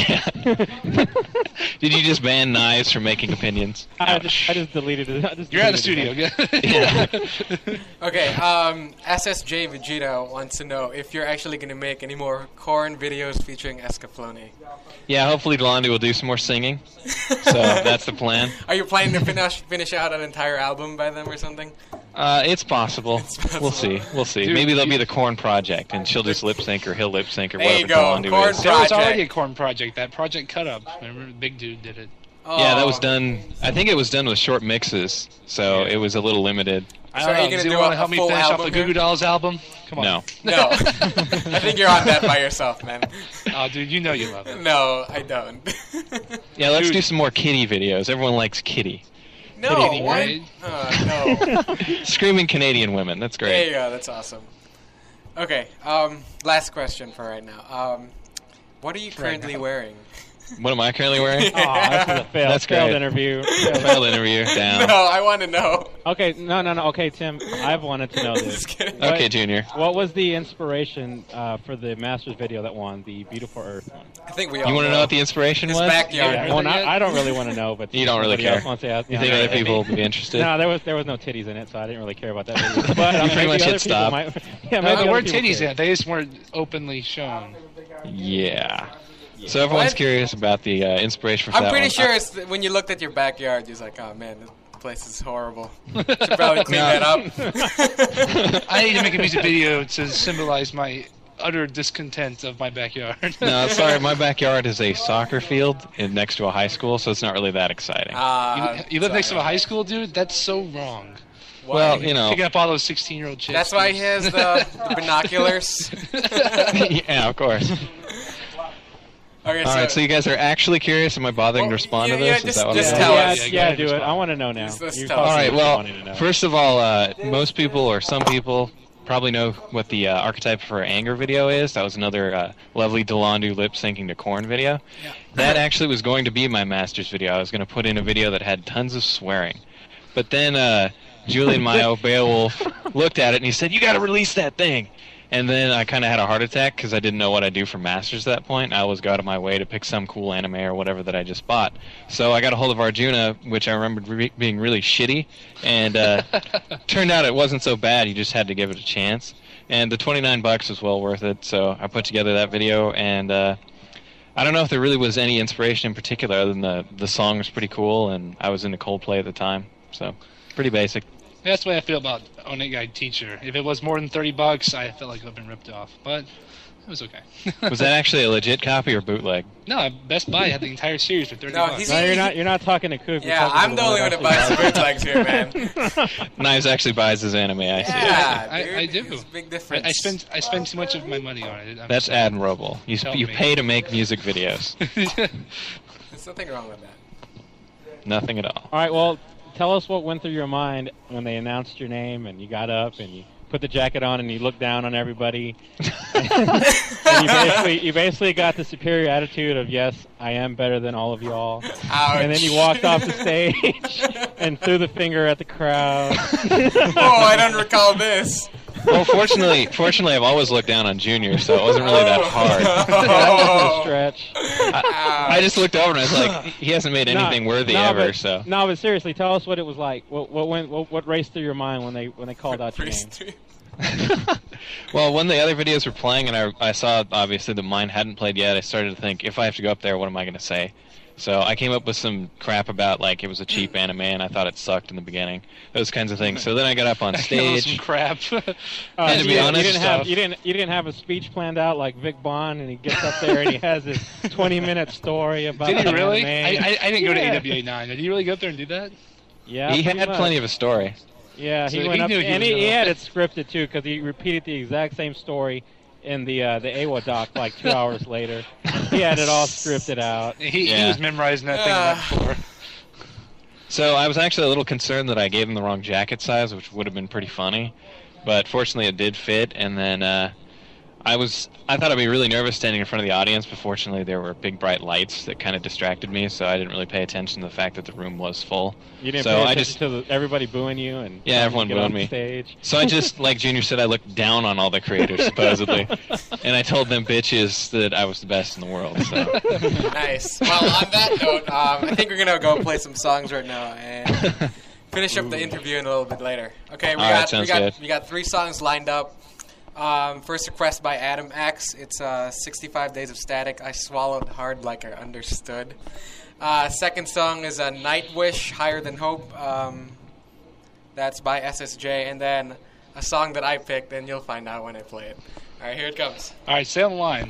Did you just ban Knives from making opinions? I just deleted it. You're out of the studio. Yeah. Okay, SSJ Vegeta wants to know if you're actually going to make any more corn videos featuring Escaflowne. Yeah, hopefully Delandi will do some more singing. So that's the plan. Are you planning to finish out an entire album by them or something? It's possible. We'll see. Dude, Maybe they'll be the Corn Project, and she'll just lip sync or he'll lip sync or There whatever you go, Delandi Corn is. There was Project. already a corn project. That Project Cut Up. Remember, the big dude did it. Yeah, that was Oh. done. I think it was done with short mixes, so it was a little limited. I So don't are you know. gonna Does do anyone want a to help me full finish off album the Goo Goo here? Dolls album? Come on. No. No. I think you're on that by yourself, man. Oh, dude, you know you love it. No, I don't. Yeah, let's Dude. do some more Kitty videos. Everyone likes Kitty. No, Kitty, what? right? No. Screaming Canadian women. That's There great. you go. That's awesome. Okay. Last question for right now. What are you currently wearing? What am I currently wearing? Oh, this is a failed, That's failed great. interview. Failed interview. Down. No, I want to know. Okay, no. Okay, Tim, I've wanted to know this. Just kidding. What- Okay, Junior. What was the inspiration for the Masters video that won, the Beautiful Earth one? I think we all You want to know what the inspiration His was? backyard. Yeah, well, I don't really want to know, but You don't really somebody care. else wants to ask. You think other people will be interested? No, there was no titties in it, so I didn't really care about that video. But You pretty maybe much other hit people stop. might- yeah, No, maybe there other were people titties care. in it. They just weren't openly shown. Yeah. So everyone's What? curious about the inspiration for I'm that pretty one. sure it's when you looked at your backyard, you're just like, oh man, this place is horrible. Should probably clean No. that up. I need to make a music video to symbolize my utter discontent of my backyard. No, sorry. My backyard is a soccer field next to a high school, so it's not really that exciting. You live next to a high school, dude? That's so wrong. Well, you know. Picking up all those 16-year-old chicks. That's why he has the binoculars. Yeah, of course. Okay, All right, so you guys are actually curious? Am I bothering to respond to this? Is that what just I'm tell doing? us. Yeah, do it. I want to know now. Let's You're tell us. All right, talking well, wanting to know. first of all, most people, or some people, probably know what the archetype for anger video is. That was another lovely Delandu lip syncing to Korn video. Yeah. That actually was going to be my Masters video. I was going to put in a video that had tons of swearing. But then Julian Mayo, Beowulf, looked at it and he said, "You got to release that thing." And then I kind of had a heart attack because I didn't know what I'd do for Masters at that point. I always go out of my way to pick some cool anime or whatever that I just bought. So I got a hold of Arjuna, which I remembered being really shitty, and turned out it wasn't so bad. You just had to give it a chance. And the $29 was well worth it, so I put together that video, and I don't know if there really was any inspiration in particular other than the song was pretty cool, and I was into Coldplay at the time, so pretty basic. That's the way I feel about Onet Guide Teacher. If it was more than $30, I felt like I've been ripped off. But it was okay. Was that actually a legit copy or bootleg? No, Best Buy had the entire series for $30. No, he's- No, you're not talking to Coop. Yeah, I'm the only one that buys the bootlegs here, man. Knives actually buys his anime, I see. Yeah, dude, I do. it's a big difference. I spend too much of my money on it. I'm That's sorry. admirable. You Help me. pay to make music videos. There's nothing wrong with that. Nothing at all. All right, well, tell us what went through your mind when they announced your name and you got up and you put the jacket on and you look down on everybody. And you basically got the superior attitude of, yes, I am better than all of y'all. Ouch. And then you walked off the stage and threw the finger at the crowd. Oh, I don't recall this. Well, fortunately, I've always looked down on Junior, so it wasn't really that hard. That's a stretch. I just looked over and I was like, he hasn't made anything worthy ever. So no, but seriously, tell us what it was like. What raced through your mind when they called out your name? Well, when the other videos were playing and I saw obviously that mine hadn't played yet, I started to think, if I have to go up there, what am I going to say? So I came up with some crap about, like, it was a cheap anime and I thought it sucked in the beginning. Those kinds of things. So then I got up on stage. Some crap. And to be honest, you didn't have a speech planned out like Vic Bond, and he gets up there and he has his 20-minute story about. Did he really? anime. I didn't go to AWA 9. Did he really go up there and do that? Yeah, he had pretty much. plenty of a story. Yeah, So he he went up knew he and was he gonna- had it scripted too, because he repeated the exact same story in the AWA doc like 2 hours later. He had it all scripted out. He was memorizing that thing right before. So I was actually a little concerned that I gave him the wrong jacket size, which would have been pretty funny. But fortunately it did fit, and then I thought I'd be really nervous standing in front of the audience, but fortunately there were big bright lights that kind of distracted me, so I didn't really pay attention to the fact that the room was full. You didn't so pay attention to everybody booing you and yeah, everyone get booed off the me. stage. So I just, like Junior said, I looked down on all the creators supposedly, and I told them bitches that I was the best in the world. So. Nice. Well, on that note, I think we're gonna go play some songs right now and finish up the interview in a little bit later. Okay, we got 3 songs lined up. First request by Adam X. It's 65 Days of Static. I swallowed hard like I understood. Second song is a Nightwish, Higher Than Hope. That's by SSJ. And then a song that I picked, and you'll find out when I play it. All right, here it comes. All right, stay on the line.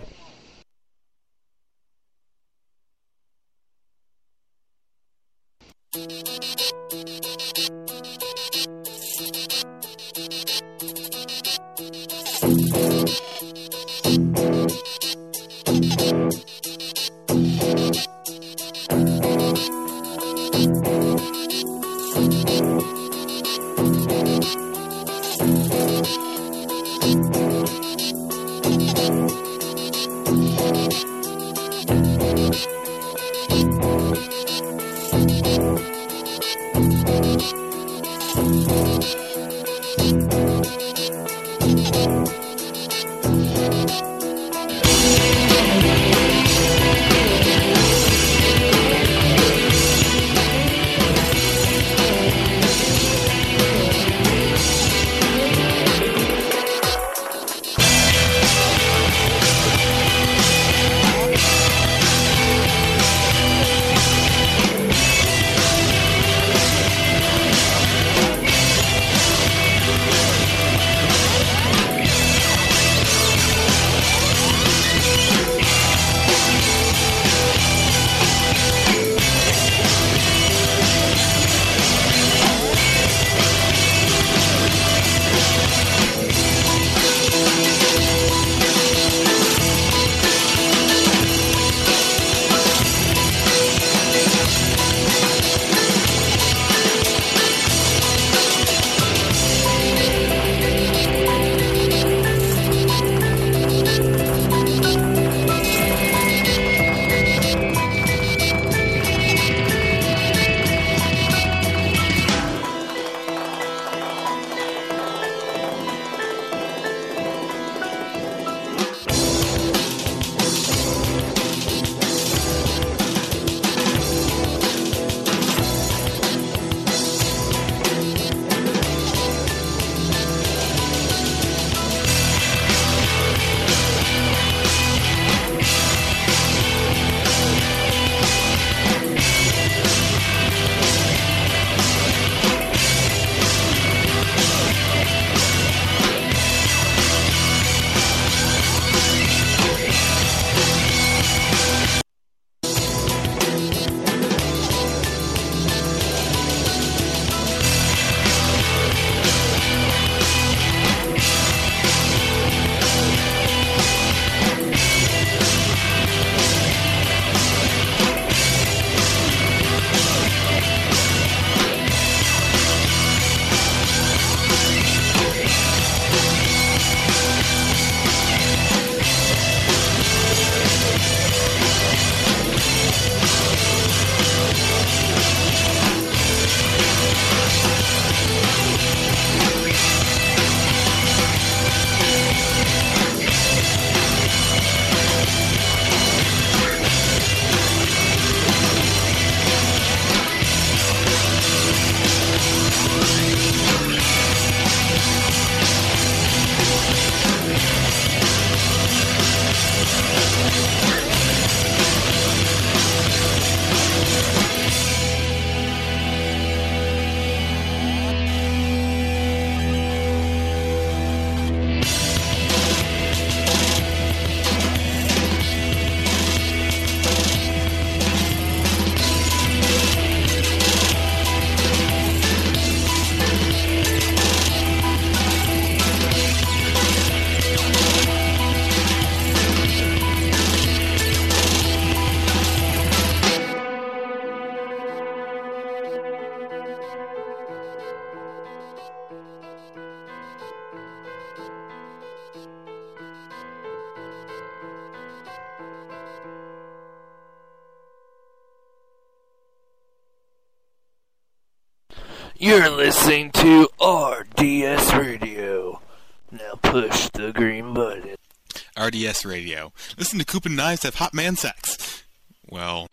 You're listening to RDS Radio. Now push the green button. RDS Radio. Listen to Coop and Knives have hot man sex. Well...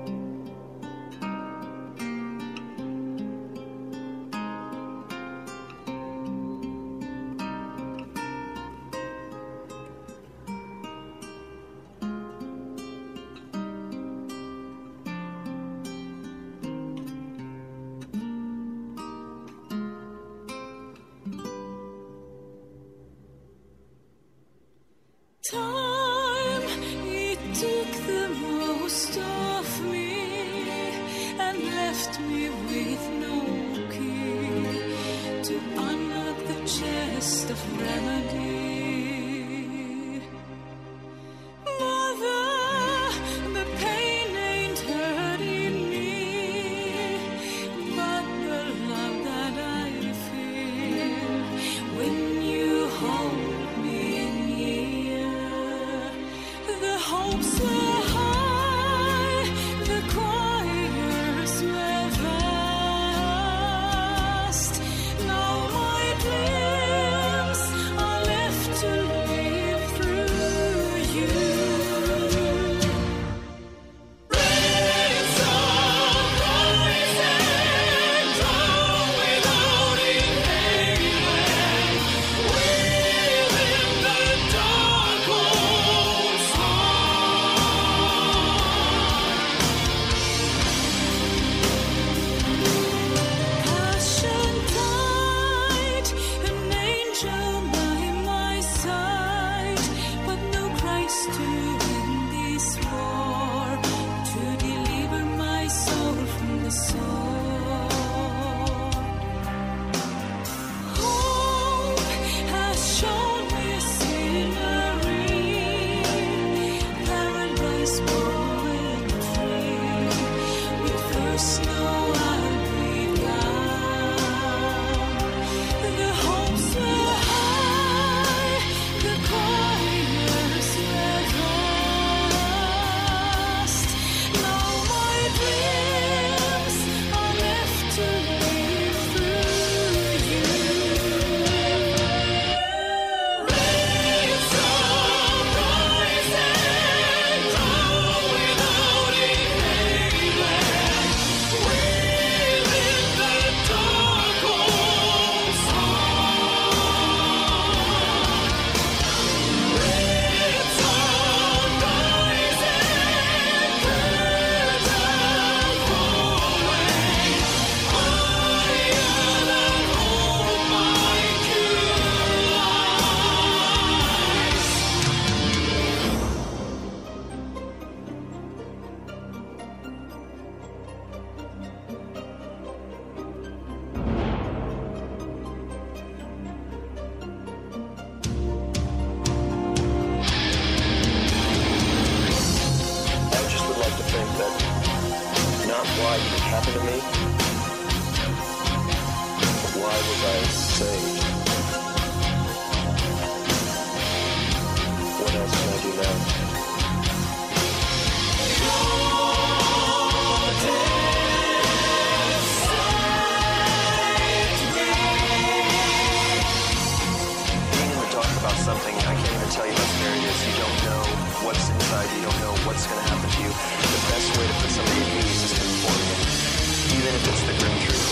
Time, it took the most of me and left me with no key to unlock the chest of remedy. Mother, the pain ain't hurting me, but the love that I feel when you hold me near. The hopes were high, the choirs were vast. Now my dreams are left to live through you. Rains are rising, drown without inhaling. We in the dark old passion died, an angel by my side, but no Christ to win this war, to deliver my soul from the sword. Hope has shown me scenery, paradise poetry. With first snow I'll be down. The hopes were high, the choirs were vast. Now my dreams are left to live through you. Rains are rising, drown without inhaling. We in the dark old Rains are rising, curtains falling. Higher than hope my cure lies. I just would like to think that not why did it happen to me, but why was I saved? What else can I do now? Being in the dark about something, I can't even tell you how scary it is. You don't know what's inside, you don't know what's going to happen to you. The best way to put somebody at ease is to inform them, even if it's the grim truth.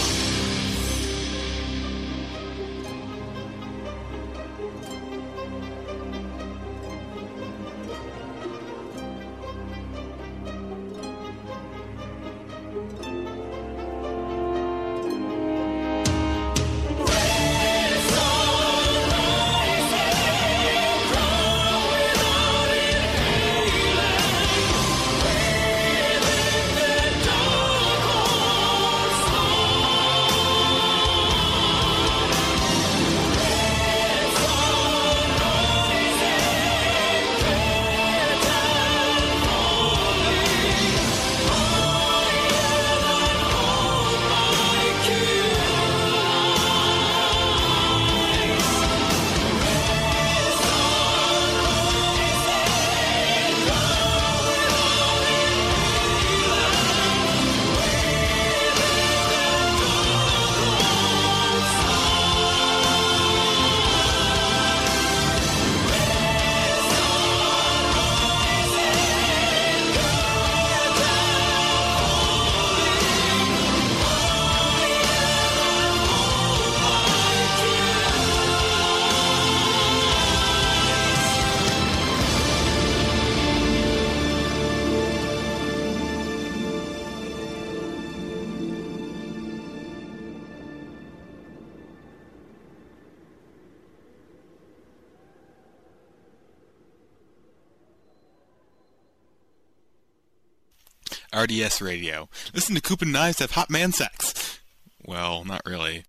Dark old RDS Radio. Listen to Coop and Knives have hot man sex. Well, not really.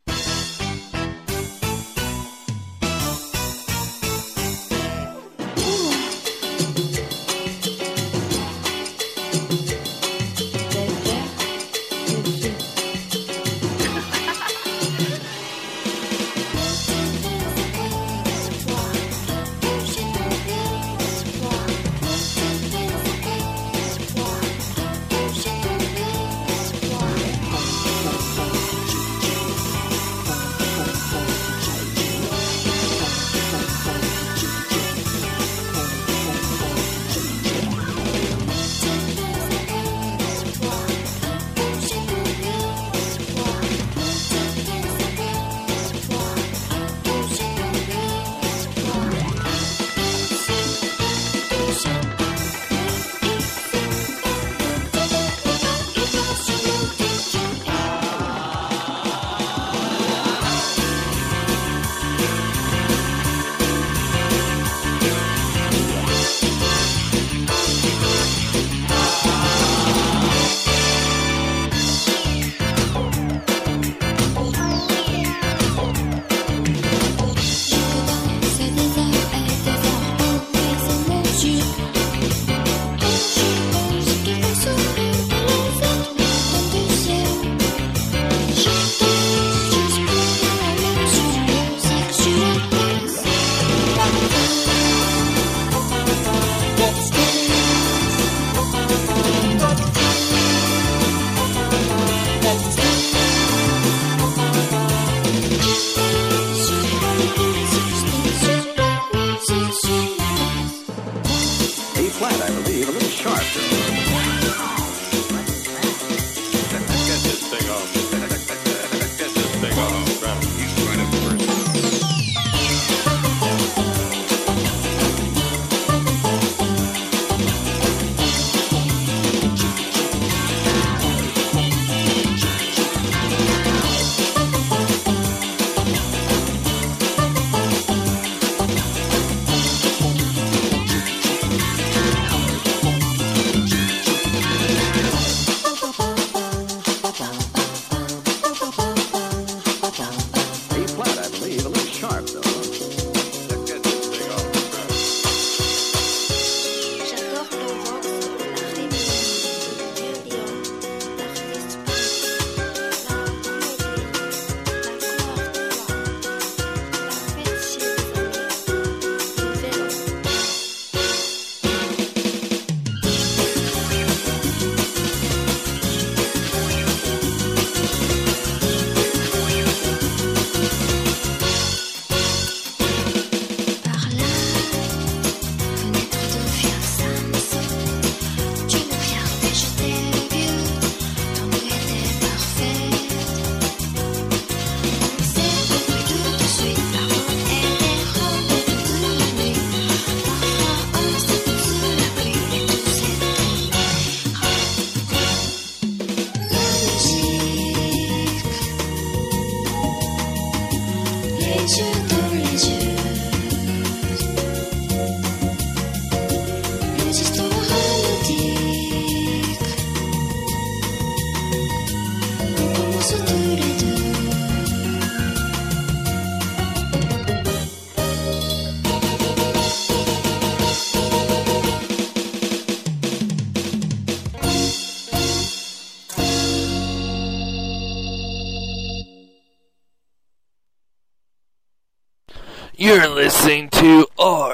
You're listening to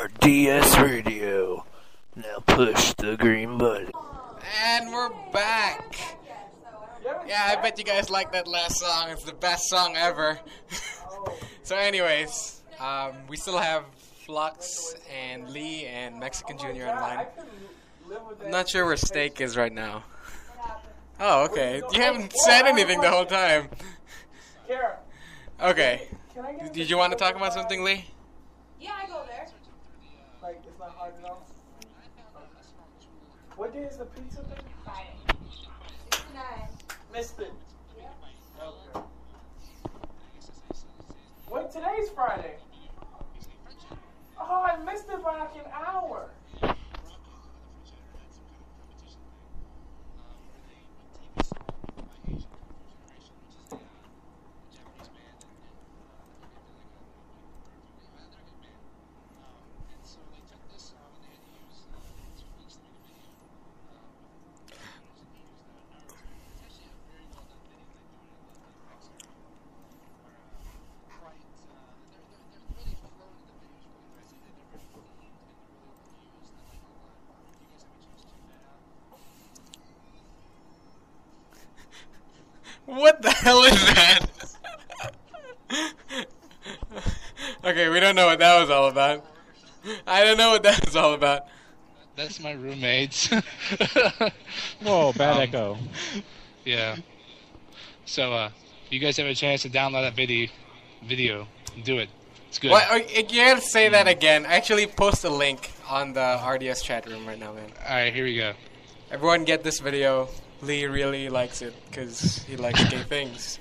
RDS Radio. Now push the green button. And we're back. Yeah, I bet you guys like that last song. It's the best song ever. So anyways, we still have Flux and Lee and Mexican Junior online. I'm not sure where Steak is right now. Oh, okay. You haven't said anything the whole time. Okay. Did you want to talk about something, Lee? Yeah, I go there. Like, it's not hard enough. What day is the pizza thing? Friday. 69. Missed it. Yeah. Okay. Wait, today's Friday. Oh, I missed it by like an hour. What the hell is that? Okay, we don't know what that was all about. I don't know what that was all about. That's my roommates. Whoa, bad echo. Yeah. So, if you guys have a chance to download that video, do it. It's good. What? You gotta say that again. Actually, post a link on the RDS chat room right now, man. Alright, here we go. Everyone get this video. Lee really likes it because he likes gay things.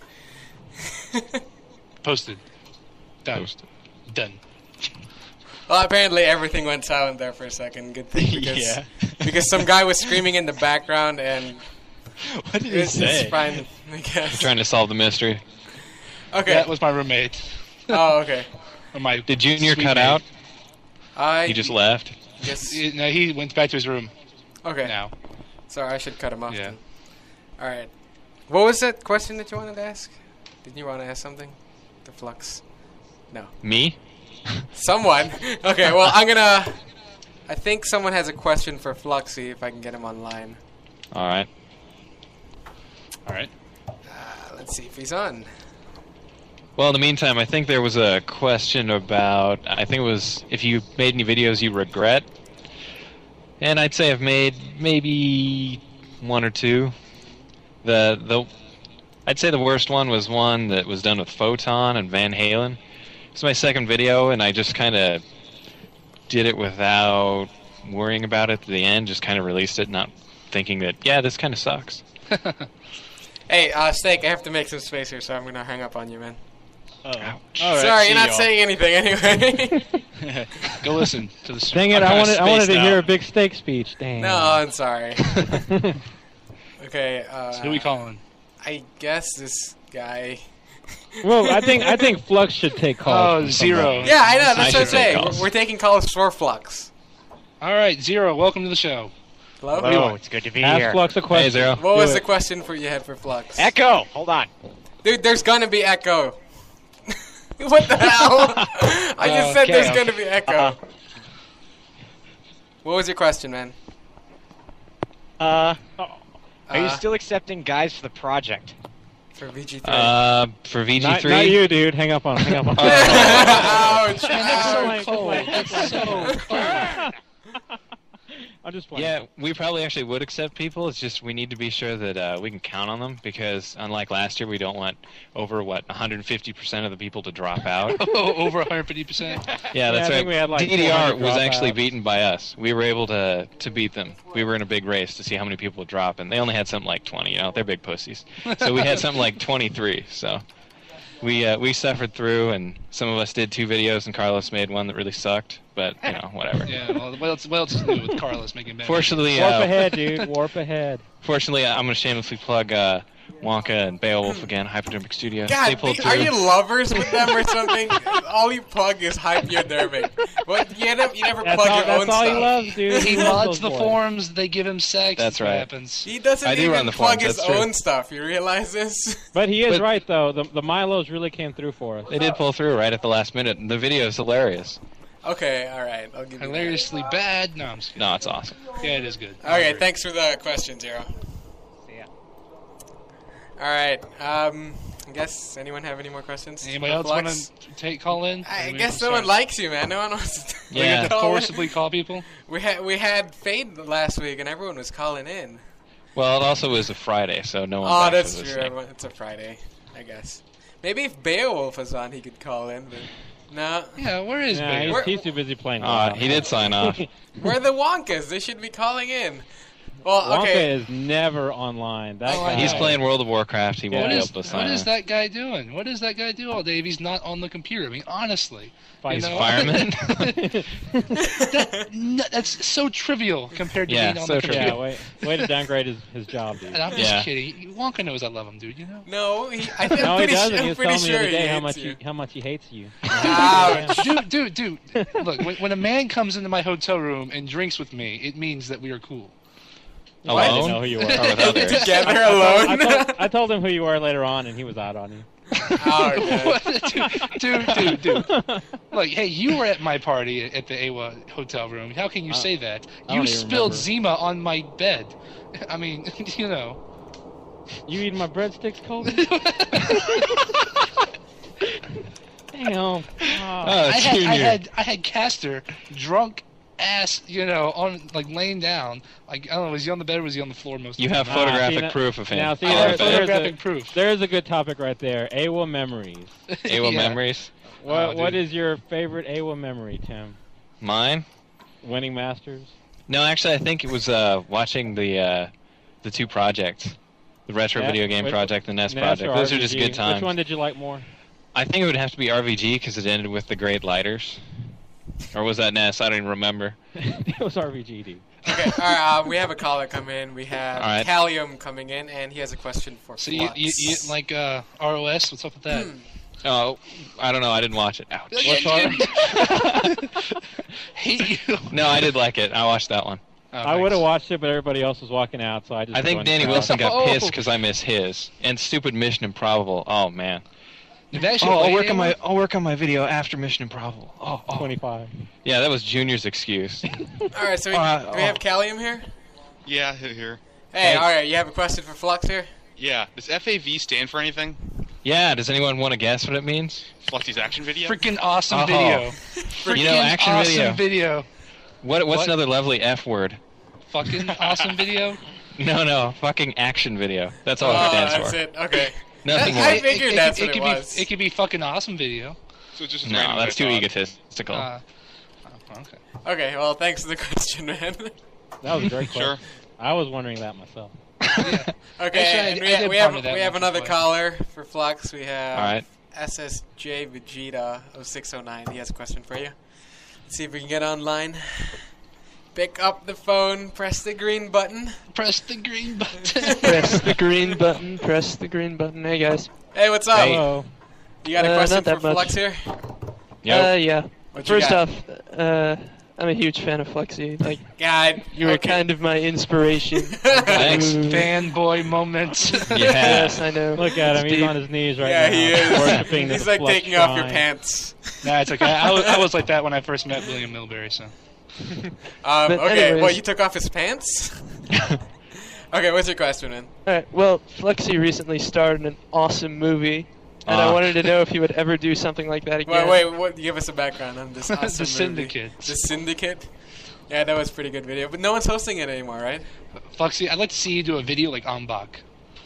Posted. Done. Done. Well, apparently everything went silent there for a second. Good thing, because, Yeah. because some guy was screaming in the background, and What did he say? It's fine, I guess. Trying to solve the mystery. Okay. That was my roommate. Oh, okay. Or my Did Junior sweet cut mate. out? He just left. Yes. No, he went back to his room. Okay. Now. Sorry, I should cut him off. Yeah. Then. All right. What was that question that you wanted to ask? Didn't you want to ask something? The Flux. No. Me? Someone. Okay. Well, I think someone has a question for Fluxy. If I can get him online. All right. Let's see if he's on. Well, in the meantime, I think there was a question about, I think it was if you made any videos you regret. And I'd say I've made maybe one or two. I'd say the worst one was one that was done with Photon and Van Halen. It's my second video, and I just kind of did it without worrying about it to the end, just kind of released it, not thinking that, yeah, this kind of sucks. Hey, Snake, I have to make some space here, so I'm gonna hang up on you, man. All Sorry, you're not saying anything anyway. Go listen to the. Dang it! I wanted to hear a big steak speech. Dang. No, I'm sorry. Okay. So who we calling? I guess this guy. Well, I think Flux should take calls. Oh, Zero. Yeah, I know. That's what I'm saying. We're taking calls for Flux. All right, Zero. Welcome to the show. Hello. Hello, it's good to be Ask here. Flux a question. Hey, Zero. What was the question you had for Flux? Echo. Hold on. Dude, there's gonna be echo. What the hell? I just said there's gonna be echo. What was your question, man? Are you still accepting guys for the project? For VG3. For VG3. Not you, dude. Hang up on him. Ouch! That's so cold. That's so cold. I'm just playing. Yeah, we probably actually would accept people. It's just we need to be sure that we can count on them because, unlike last year, we don't want over 150% of the people to drop out. Over 150%. Yeah, that's I right. think we had, like, DDR 400 was drop actually outs. beaten by us. We were able to beat them. We were in a big race to see how many people would drop, and they only had something like 20. You know, they're big pussies. So we had something like 23. So we suffered through, and some of us did 2 videos, and Carlos made one that really sucked. But you know, whatever. Yeah. Well, what else is new with Carlos making bad? Fortunately, Warp ahead, dude. Warp ahead. Fortunately, I'm going to shamelessly plug Wonka and Beowulf again, Hypodermic Studio. God, They pulled are through. you lovers with them or something? All you plug is hypodermic. What? You never plug your own That's all stuff. he loves, dude. He loves mods those the boys. forums. They give him sex. That's what right. happens. He doesn't I do even run the plug forums, his that's true. own stuff. You realize this? But he is But- right, though. The Milos really came through for us. They did pull through right at the last minute. And the video is hilarious. Okay, all right. I'll give you that. Hilariously bad. No, I'm just kidding. No, it's awesome. Yeah, it is good. Okay, thanks for the question, Zero. See ya. All right. I guess anyone have any more questions? Anybody for else want Flux? to call in? I Or we guess can no one start? likes you, man. No one wants to. We have to Yeah. forcibly call people. We had Fade last week, and everyone was calling in. Well, it also was a Friday, so no one. Oh, actually that's true. listening. Everyone, it's a Friday, I guess. Maybe if Beowulf was on, he could call in. But no. Yeah, where is Yeah, Beowulf? he's too busy playing. He did sign off. Where are the Wonkas? They should be calling in. Well, Wonka okay. is never online. That guy, He's playing World of Warcraft. He won't What be is, able to sign what is off. that guy doing? What does that guy do all day if he's not on the computer? I mean, honestly. He's you a know? fireman. That's so trivial compared to Yeah, being on so the trivial. computer. Yeah, way to downgrade his job, dude. And I'm just Yeah. kidding. Wonka knows I love him, dude. You know. No, I'm No, he pretty, doesn't. He I'm was pretty telling me the sure other day he how hates much you. how much he hates you. Ouch. Dude. Look, when a man comes into my hotel room and drinks with me, it means that we are cool. I didn't Alone? know who you were. Or with others? Together alone. I told him who you were later on, and he was out on you. Oh, okay. dude. Look, hey, you were at my party at the AWA hotel room. How can you say that? I You don't even spilled remember. Zima on my bed. I mean, you know. You eating my breadsticks, Colby? Damn. I had Castor drunk ass, on laying down. I don't know, was he on the bed or was he on the floor most You of the have time? photographic proof of him. Now, see, photographic proof. There's a good topic right there. AWA memories. AWA memories? What is your favorite AWA memory, Tim? Mine? Winning Masters? No, actually, I think it was watching the two projects. The Retro Video Game Project and the NES Project. Those are just good times. Which one did you like more? I think it would have to be RVG because it ended with the Great Lighters. Or was that NES? I don't even remember. It was RVG, dude. Okay, all right. We have a caller come in. We have All right. Callium coming in, and he has a question for So Flux. you like ROS? What's up with that? Oh, I don't know. I didn't watch it. Ouch. Hate you. No, I did like it. I watched that one. I would have watched it, but everybody else was walking out, so I just. I think Danny Wilson got pissed because I missed his and stupid Mission Improbable. Oh man. I'll work on my video after Mission Improbable. Oh. 25. Yeah, that was Junior's excuse. All right, so do we have Callium here? Yeah, here. Hey, all right. You have a question for Flux here? Yeah. Does FAV stand for anything? Yeah. Does anyone want to guess what it means? Fluxy's action video. Freaking awesome video. Action awesome video. What's another lovely F word? Fucking awesome video. No, fucking action video. That's all it stands that's for. it. Okay. Nothing more. I figured that's what it was. It could be fucking awesome video. So it's just no, that's too egotistical. Okay. Okay, well, thanks for the question, man. That was a great question. I was wondering that myself. Okay, Actually, and we have another caller for Flux. We have All right. SSJ Vegeta 0609. He has a question for you. Let's see if we can get online. Pick up the phone, press the green button. Press the green button. Press the green button. Press the green button. Hey, guys. Hey, what's up? Hello. You got a question not that for much. Flux here? Yeah. What you First got? off, I'm a huge fan of Fluxy. Like, God, you were kind of my inspiration. Thanks. Fanboy moments. Yes, I know. Look at him. He's Deep. on his knees right Yeah, now. he is. Worshiping He's the like Flux taking off your shrine. pants. Nah, it's okay. I was like that when I first met William Milbury, so. Okay, anyways. well, you took off his pants? Okay, what's your question, man? Alright, well, Fluxy recently starred in an awesome movie, and I wanted to know if he would ever do something like that again. Wait, give us a background on this awesome The Syndicate. movie. The Syndicate? Yeah, that was a pretty good video, but no one's hosting it anymore, right? Fluxy, I'd like to see you do a video like Ombak.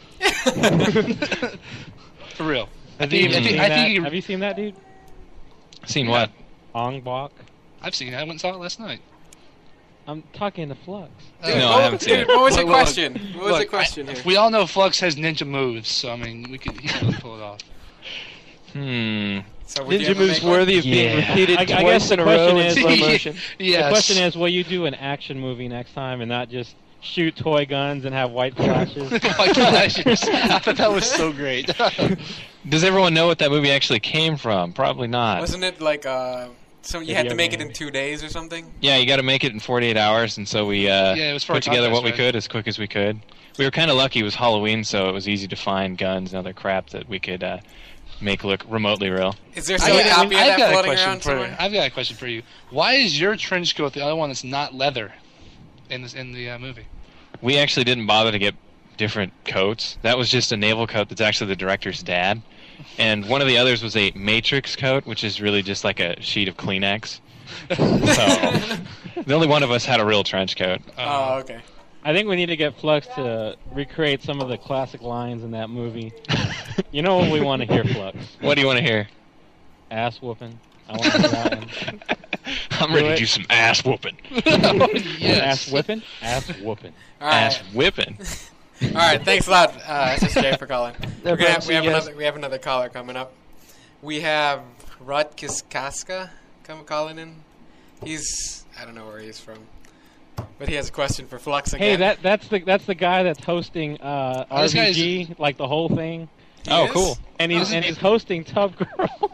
For real. Have you seen that, dude? Seen what? Ong Bak. I've seen it. I went and saw it last night. I'm talking to Flux. No, I haven't seen it. What was your question? What was the question here? We all know Flux has ninja moves, so I mean, he could pull it off. So would you Ninja ever moves make one? worthy of being repeated I guess twice the in a row question in is, slow motion. Yes. The question is, will you do an action movie next time and not just shoot toy guns and have white flashes? White flashes. I thought that was so great. Does everyone know what that movie actually came from? Probably not. Wasn't it like so you had to make it in 2 days or something? Yeah, you got to make it in 48 hours, and so we it was for put a together contest, what we right? could as quick as we could. We were kind of lucky. It was Halloween, so it was easy to find guns and other crap that we could make look remotely real. Is there still a copy of that floating around somewhere? I've got a question for you. Why is your trench coat the other one that's not leather in the movie? We actually didn't bother to get different coats. That was just a naval coat that's actually the director's dad. And one of the others was a Matrix coat, which is really just like a sheet of Kleenex. So the only one of us had a real trench coat. Oh, okay. I think we need to get Flux to recreate some of the classic lines in that movie. You know what we want to hear, Flux? What do you want to hear? Ass whooping. I want to hear that one. I'm ready to do some ass whooping. Yes. Ass whipping? Ass whooping. All right. Ass whipping. All right, thanks a lot, SSJ, for calling. No problem. See you guys. We have another caller coming up. We have Rutgers Kaska calling in. I don't know where he's from, but he has a question for Flux again. Hey, that's the guy that's hosting RVG, like the whole thing. Oh, cool. And he's hosting Tub Girl.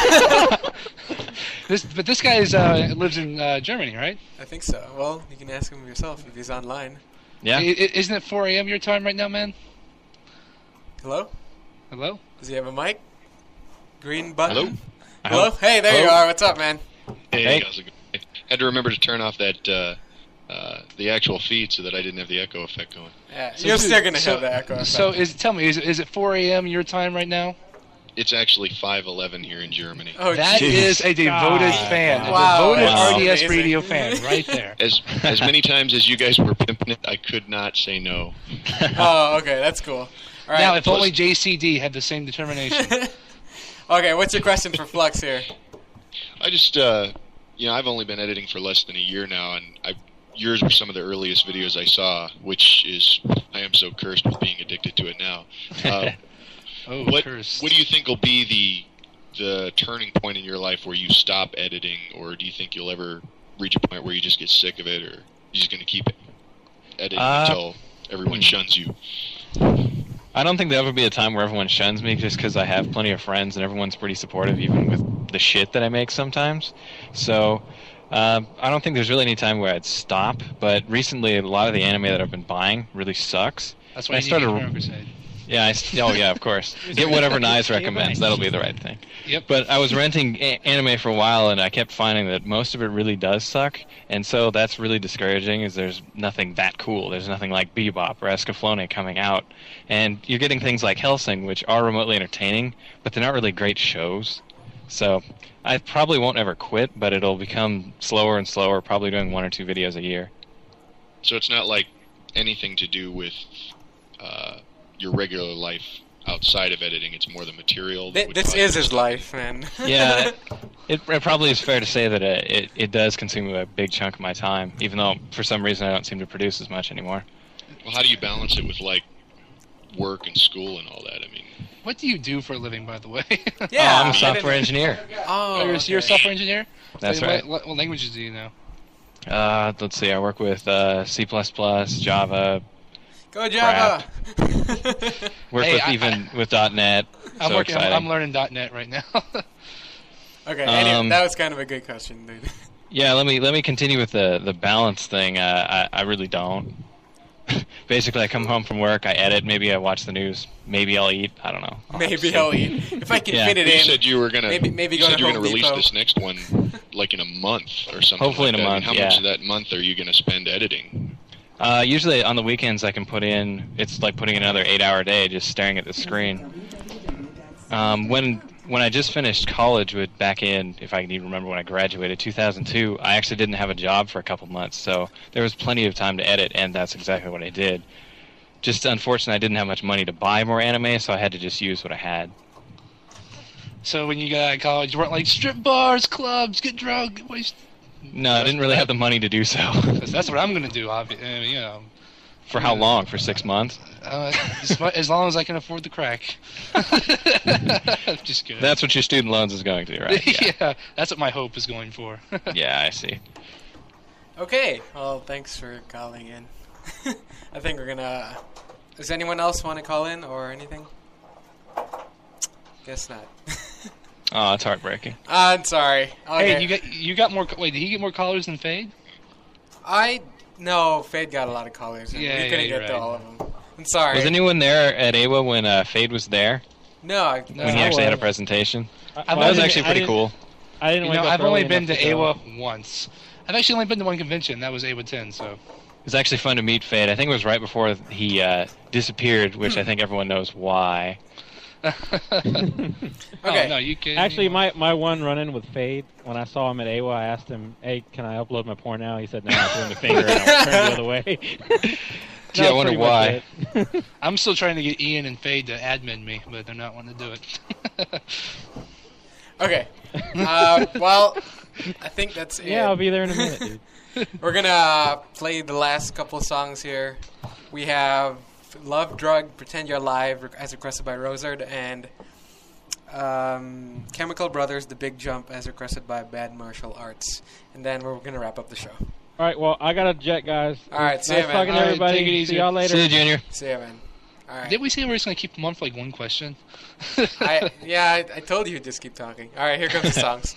This guy lives in Germany, right? I think so. Well, you can ask him yourself if he's online. Yeah. Isn't it 4 a.m. your time right now, man? Hello? Hello? Does he have a mic? Green button? Hello? Hello? Hey, there you are. What's up, man? Hey, how's it going? Had to remember to turn off that the actual feed so that I didn't have the echo effect going. Yeah, you're still gonna have the echo effect. So tell me, is it 4 a.m. your time right now? It's actually 5:11 here in Germany. Oh, that is a devoted fan, a devoted RDS radio fan, right there. As many times as you guys were pimping it, I could not say no. Oh, okay, that's cool. All right. Now, if only JCD had the same determination. Okay, what's your question for Flux here? I just, I've only been editing for less than a year now, and yours were some of the earliest videos I saw, which is, I am so cursed with being addicted to it now. What do you think will be the turning point in your life where you stop editing, or do you think you'll ever reach a point where you just get sick of it, or you're just going to keep editing until everyone shuns you? I don't think there'll ever be a time where everyone shuns me, just because I have plenty of friends and everyone's pretty supportive, even with the shit that I make sometimes. So I don't think there's really any time where I'd stop. But recently, a lot of the anime that I've been buying really sucks. That's why you need Hero Crusade. Yeah, of course. Get whatever Nyes recommends. That'll be the right thing. Yep. But I was renting anime for a while, and I kept finding that most of it really does suck, and so that's really discouraging. Is there's nothing that cool. There's nothing like Bebop or Escaflowne coming out, and you're getting things like Hellsing, which are remotely entertaining, but they're not really great shows. So I probably won't ever quit, but it'll become slower and slower. Probably doing 1 or 2 videos a year. So it's not like anything to do with your regular life outside of editing. It's more the material. This is his life, man. Yeah, it probably is fair to say that it does consume a big chunk of my time, even though for some reason I don't seem to produce as much anymore. Well, how do you balance it with like work and school and all that? I mean, what do you do for a living, by the way? I'm a software engineer. You're a software engineer? That's right. What languages do you know? Let's see. I work with C++, Java. Go Java! With .NET. I'm learning .NET right now. Okay, anyway, that was kind of a good question, dude. Yeah, let me continue with the balance thing. I really don't. Basically, I come home from work, I edit, maybe I watch the news, maybe I'll eat. I don't know. Maybe I'll eat. If I can fit it you in. Said you were gonna. Maybe you go said to you were Home gonna release Depot. this next one like in a month or something. Hopefully like in a that. month. How much of that month are you gonna spend editing? Usually on the weekends I can put in, it's like putting in another 8-hour day just staring at the screen. When I just finished college back in, if I can even remember when I graduated, 2002, I actually didn't have a job for a couple months, so there was plenty of time to edit, and that's exactly what I did. Just unfortunately I didn't have much money to buy more anime, so I had to just use what I had. So when you got out of college, you weren't like, strip bars, clubs, get drunk, waste... No, I didn't really have the money to do so. That's what I'm going to do, For how long? For 6 months? As long as I can afford the crack. Just kidding. That's what your student loans is going to, right? Yeah, that's what my hope is going for. Yeah, I see. Okay, well, thanks for calling in. I think we're gonna... Does anyone else want to call in or anything? Guess not. Oh, it's heartbreaking. I'm sorry. Okay. Hey, you got more... Wait, did he get more callers than Fade? No, Fade got a lot of callers. Yeah, we couldn't get to all of them. I'm sorry. Was anyone there at AWA when Fade was there? No. When he actually had a presentation? That was actually pretty cool. I didn't. I've only been to AWA once. I've actually only been to one convention. That was AWA 10. So. It was actually fun to meet Fade. I think it was right before he disappeared, which I think everyone knows why. Okay. No, you can. Actually, my one run-in with Fade, when I saw him at AWA, I asked him, "Hey, can I upload my porn now?" He said, "No." I threw him the finger and I turned the other way. Gee, I wonder why. I'm still trying to get Ian and Fade to admin me, but they're not wanting to do it. Okay. Well, I think that's it. Yeah, I'll be there in a minute, dude. We're gonna play the last couple of songs here. We have Love Drug, Pretend You're Alive, as requested by Rosard, and Chemical Brothers, The Big Jump, as requested by Bad Martial Arts. And then we're going to wrap up the show. All right, well, I got to jet, guys. All right, see you, man. Nice talking to everybody. Take it easy. See y'all later. See you, Junior. See you, man. All right. Did we say we're just going to keep them on for like one question? I told you to just keep talking. All right, here comes the songs.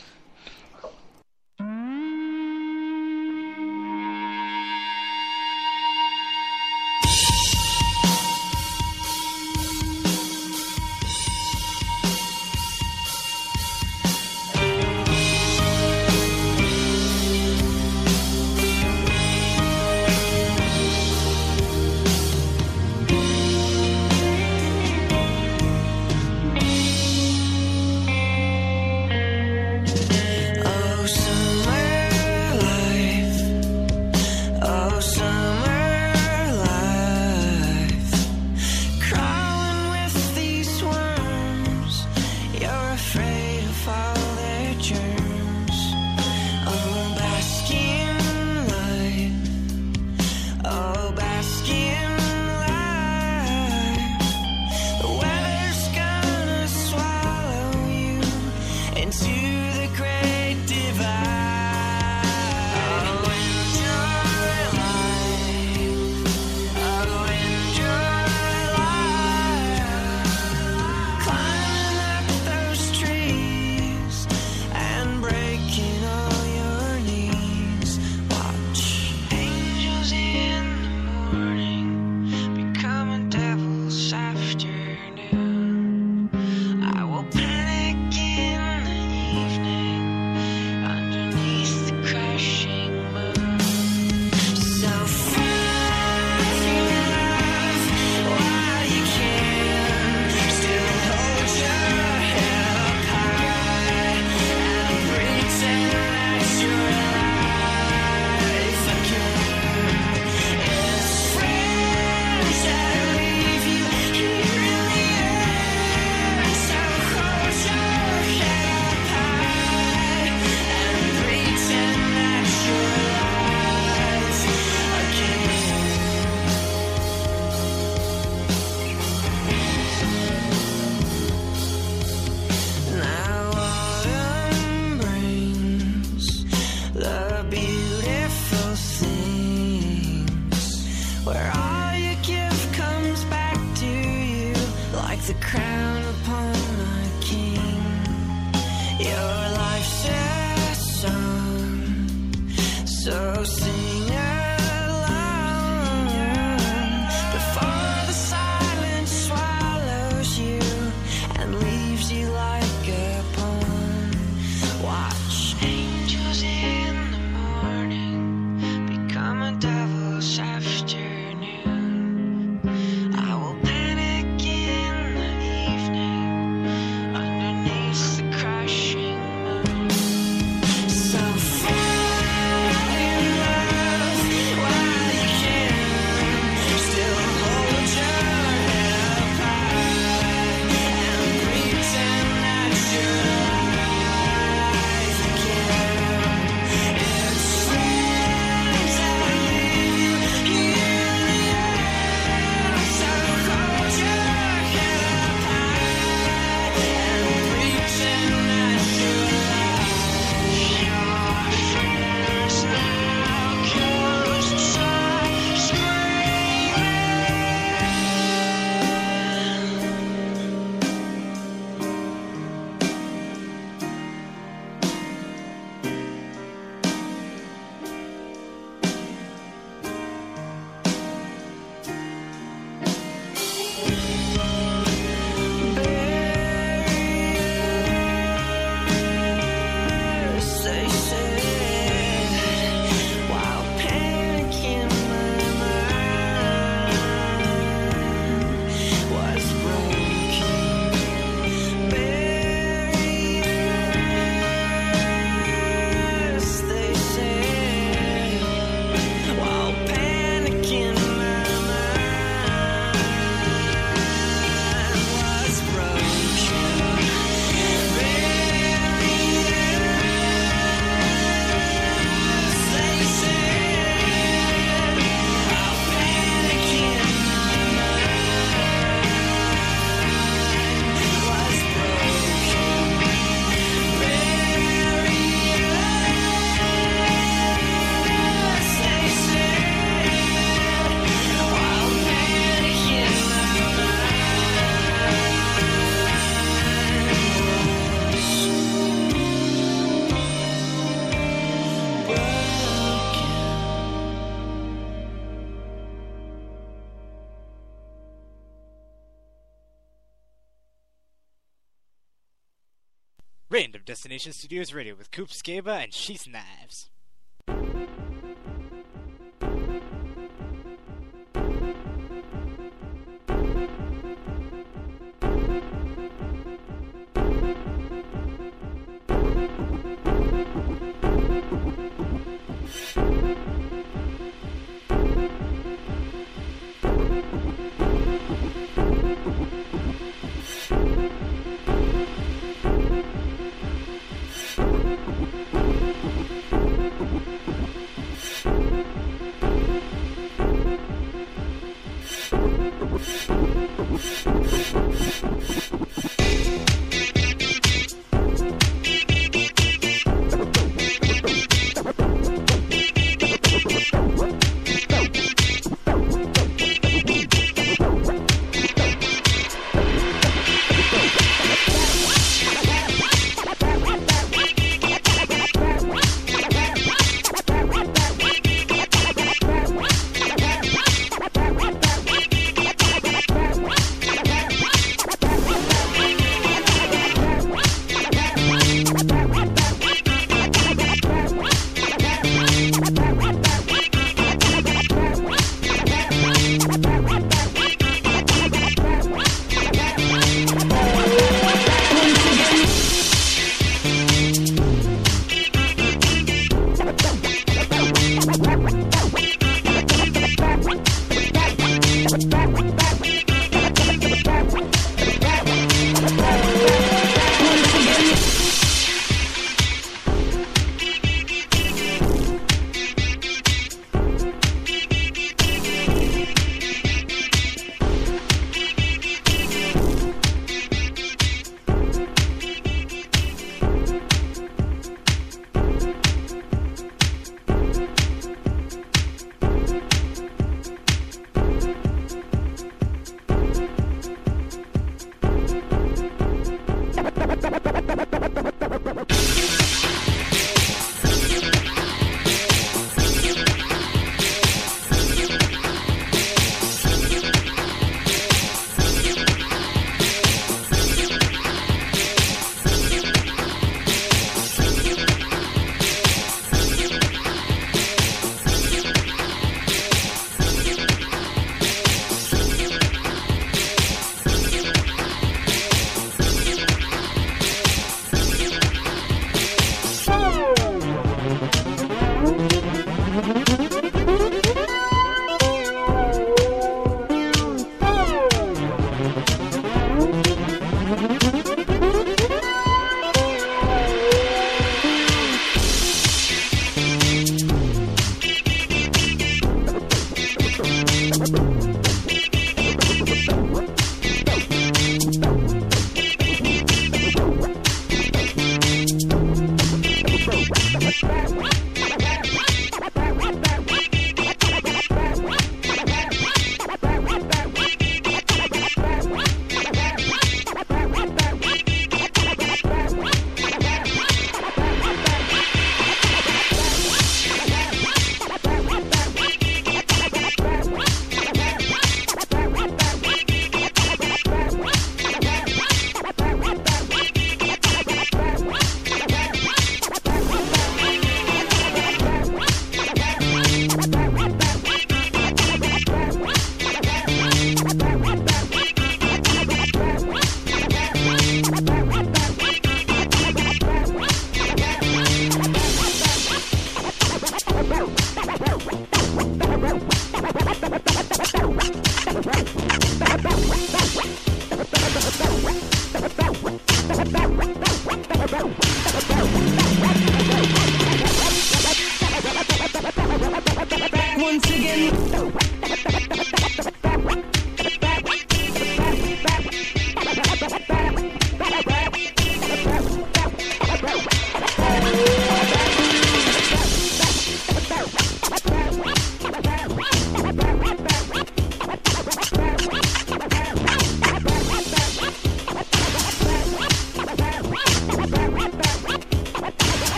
Random Destination Studios Radio with Coop Scaba and Sheath Knives.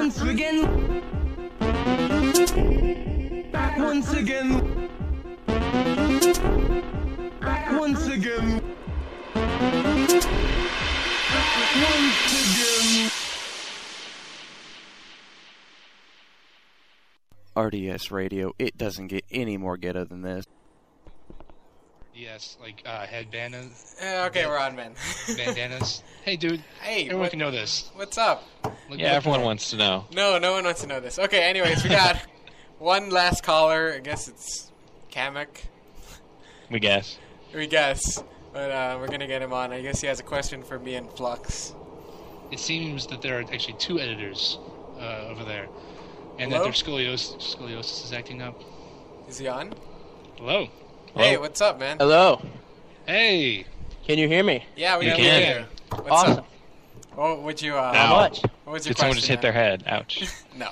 once again. Back once again. Back once again. Back once again. RDS Radio, it doesn't get any more ghetto than this. Yes, like headbandanas. Okay, we're on, man. Bandanas. Hey, dude. Hey, everyone can know this. What's up? Yeah, everyone wants to know. No one wants to know this. Okay, anyways, we got one last caller. I guess it's Kamek. We guess. We guess. But we're going to get him on. I guess he has a question for me and Flux. It seems that there are actually 2 editors over there. And Hello? that their scoliosis is acting up. Is he on? Hello. Hey, what's up, man? Hello. Hey. Can you hear me? Yeah, we You can can. hear you. What's Awesome. up? What would you, How much? What was your Did someone question, just hit man? their head? Ouch. No.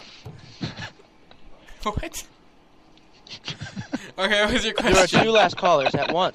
What? Okay, what was your There question? are 2 last callers at once.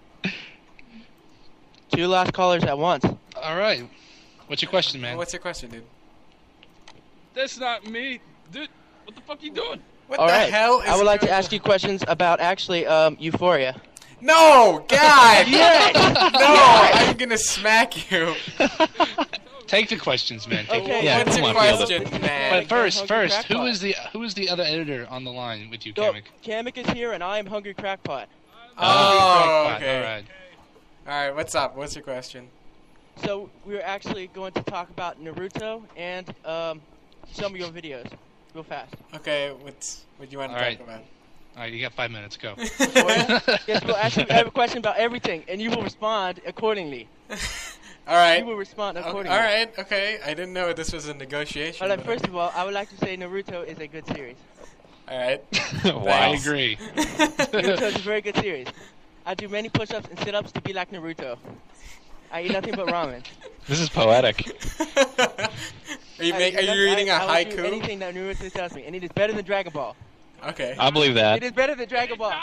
2 last callers at once. All right. What's your question, man? What's your question, dude? That's not me. Dude, what the fuck you doing? What All the right. hell is I would like to going ask you questions about actually Euphoria. No! God! Yes! No! I'm gonna smack you. Take the questions, man. Take Okay. Yeah, What's come your on, field it. question, man? But first, Crackpot. who is the other editor on the line with you, So, Kamek? Kamek is here, and I am Hungry Crackpot. Oh, Crackpot, okay. All right. Alright, what's up? What's your question? So we're actually going to talk about Naruto and some of your videos, real fast. Okay, what do you want to All right. talk about? All right, you got 5 minutes. Go. Yes, well, actually, I have a question about everything, and you will respond accordingly. Alright. You will respond accordingly. Alright, okay. I didn't know this was a negotiation. All right, but- first of all, I would like to say Naruto is a good series. Alright. I agree. Naruto is a very good series. I do many push-ups and sit-ups to be like Naruto. I eat nothing but ramen. This is poetic. Are you reading a I will do haiku? anything that Naruto tells me, and it is better than Dragon Ball. Okay. I believe It that. is better than Dragon Ball.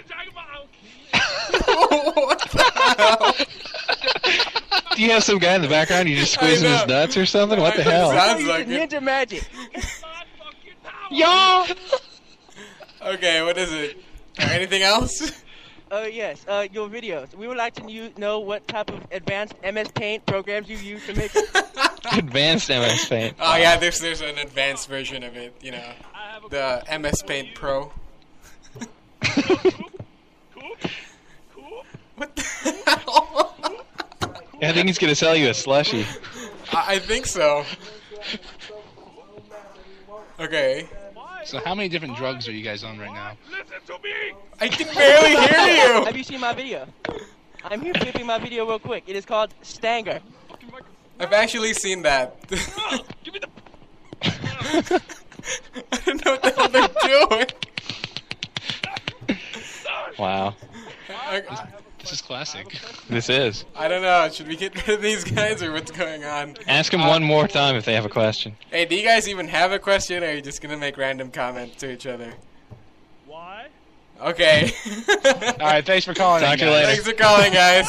What the hell? Do you have some guy in the background? You just squeezing his nuts or something? What the hell? Sounds Use like it. ninja magic. Y'all. Okay, what is it? Anything else? Yes, your videos. We would like to know what type of advanced MS Paint programs you use to make Advanced MS Paint. Oh yeah, there's an advanced version of it, you know. The MS Paint Pro. What the hell? I think he's gonna sell you a slushie. I think so. Okay. So how many different drugs are you guys on right now? I can barely hear you. Have you seen my video? I'm here flipping my video real quick. It is called Stanger. I've actually seen that. I don't know what the hell they're doing. Wow. This is classic. This is. I don't know. Should we get rid of these guys or what's going on? Ask him one more time if they have a question. Hey, do you guys even have a question, or are you just gonna make random comments to each other? Why? Okay. All right, thanks for calling. Talk to you later. Thanks for calling, guys.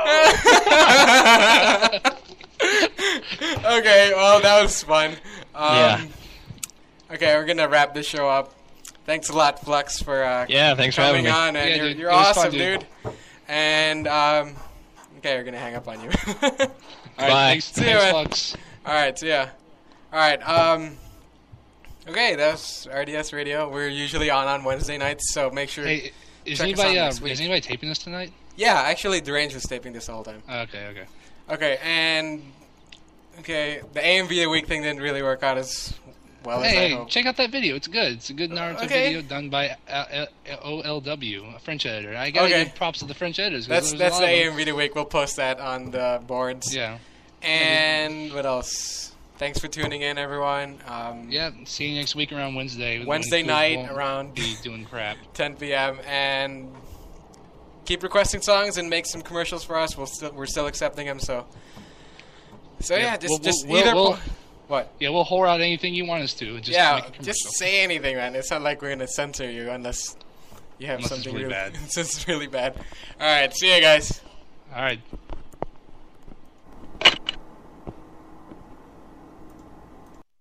Okay, well, that was fun. Yeah. Okay, we're gonna wrap this show up. Thanks a lot, Flux, for Yeah, thanks for having coming me. on, and Yeah, you're, dude, you're it was awesome, fun, dude. And okay, we're gonna hang up on you. All right, Bye. thanks, See you, thanks, man. Flux. All right, see ya. All right, okay, that's RDS Radio. We're usually on Wednesday nights, so make sure. Hey, is check us anybody out next week. is anybody taping this tonight? Yeah, actually, Derange was taping this the whole time. Okay. Okay, and the AMV of the week thing didn't really work out as well as I Hey, hoped. check out that video. It's good. It's a good Naruto Okay. video done by OLW, a French editor. I gotta Okay. give props to the French editors. 'Cause That's there's a the lot of them. AMV of the week. We'll post that on the boards. Yeah. And what else? Thanks for tuning in, everyone. Yeah, see you next week around Wednesday. when Wednesday Coop night won't around be doing crap. 10 p.m. and keep requesting songs and make some commercials for us. We're still accepting them. So yeah, just either. What? Yeah, we'll whore out anything you want us to. Just Yeah, make a commercial. just say anything, man. It's not like we're gonna censor you unless you have Unless it's something really bad. Since it's really bad. All right, see you guys. All right.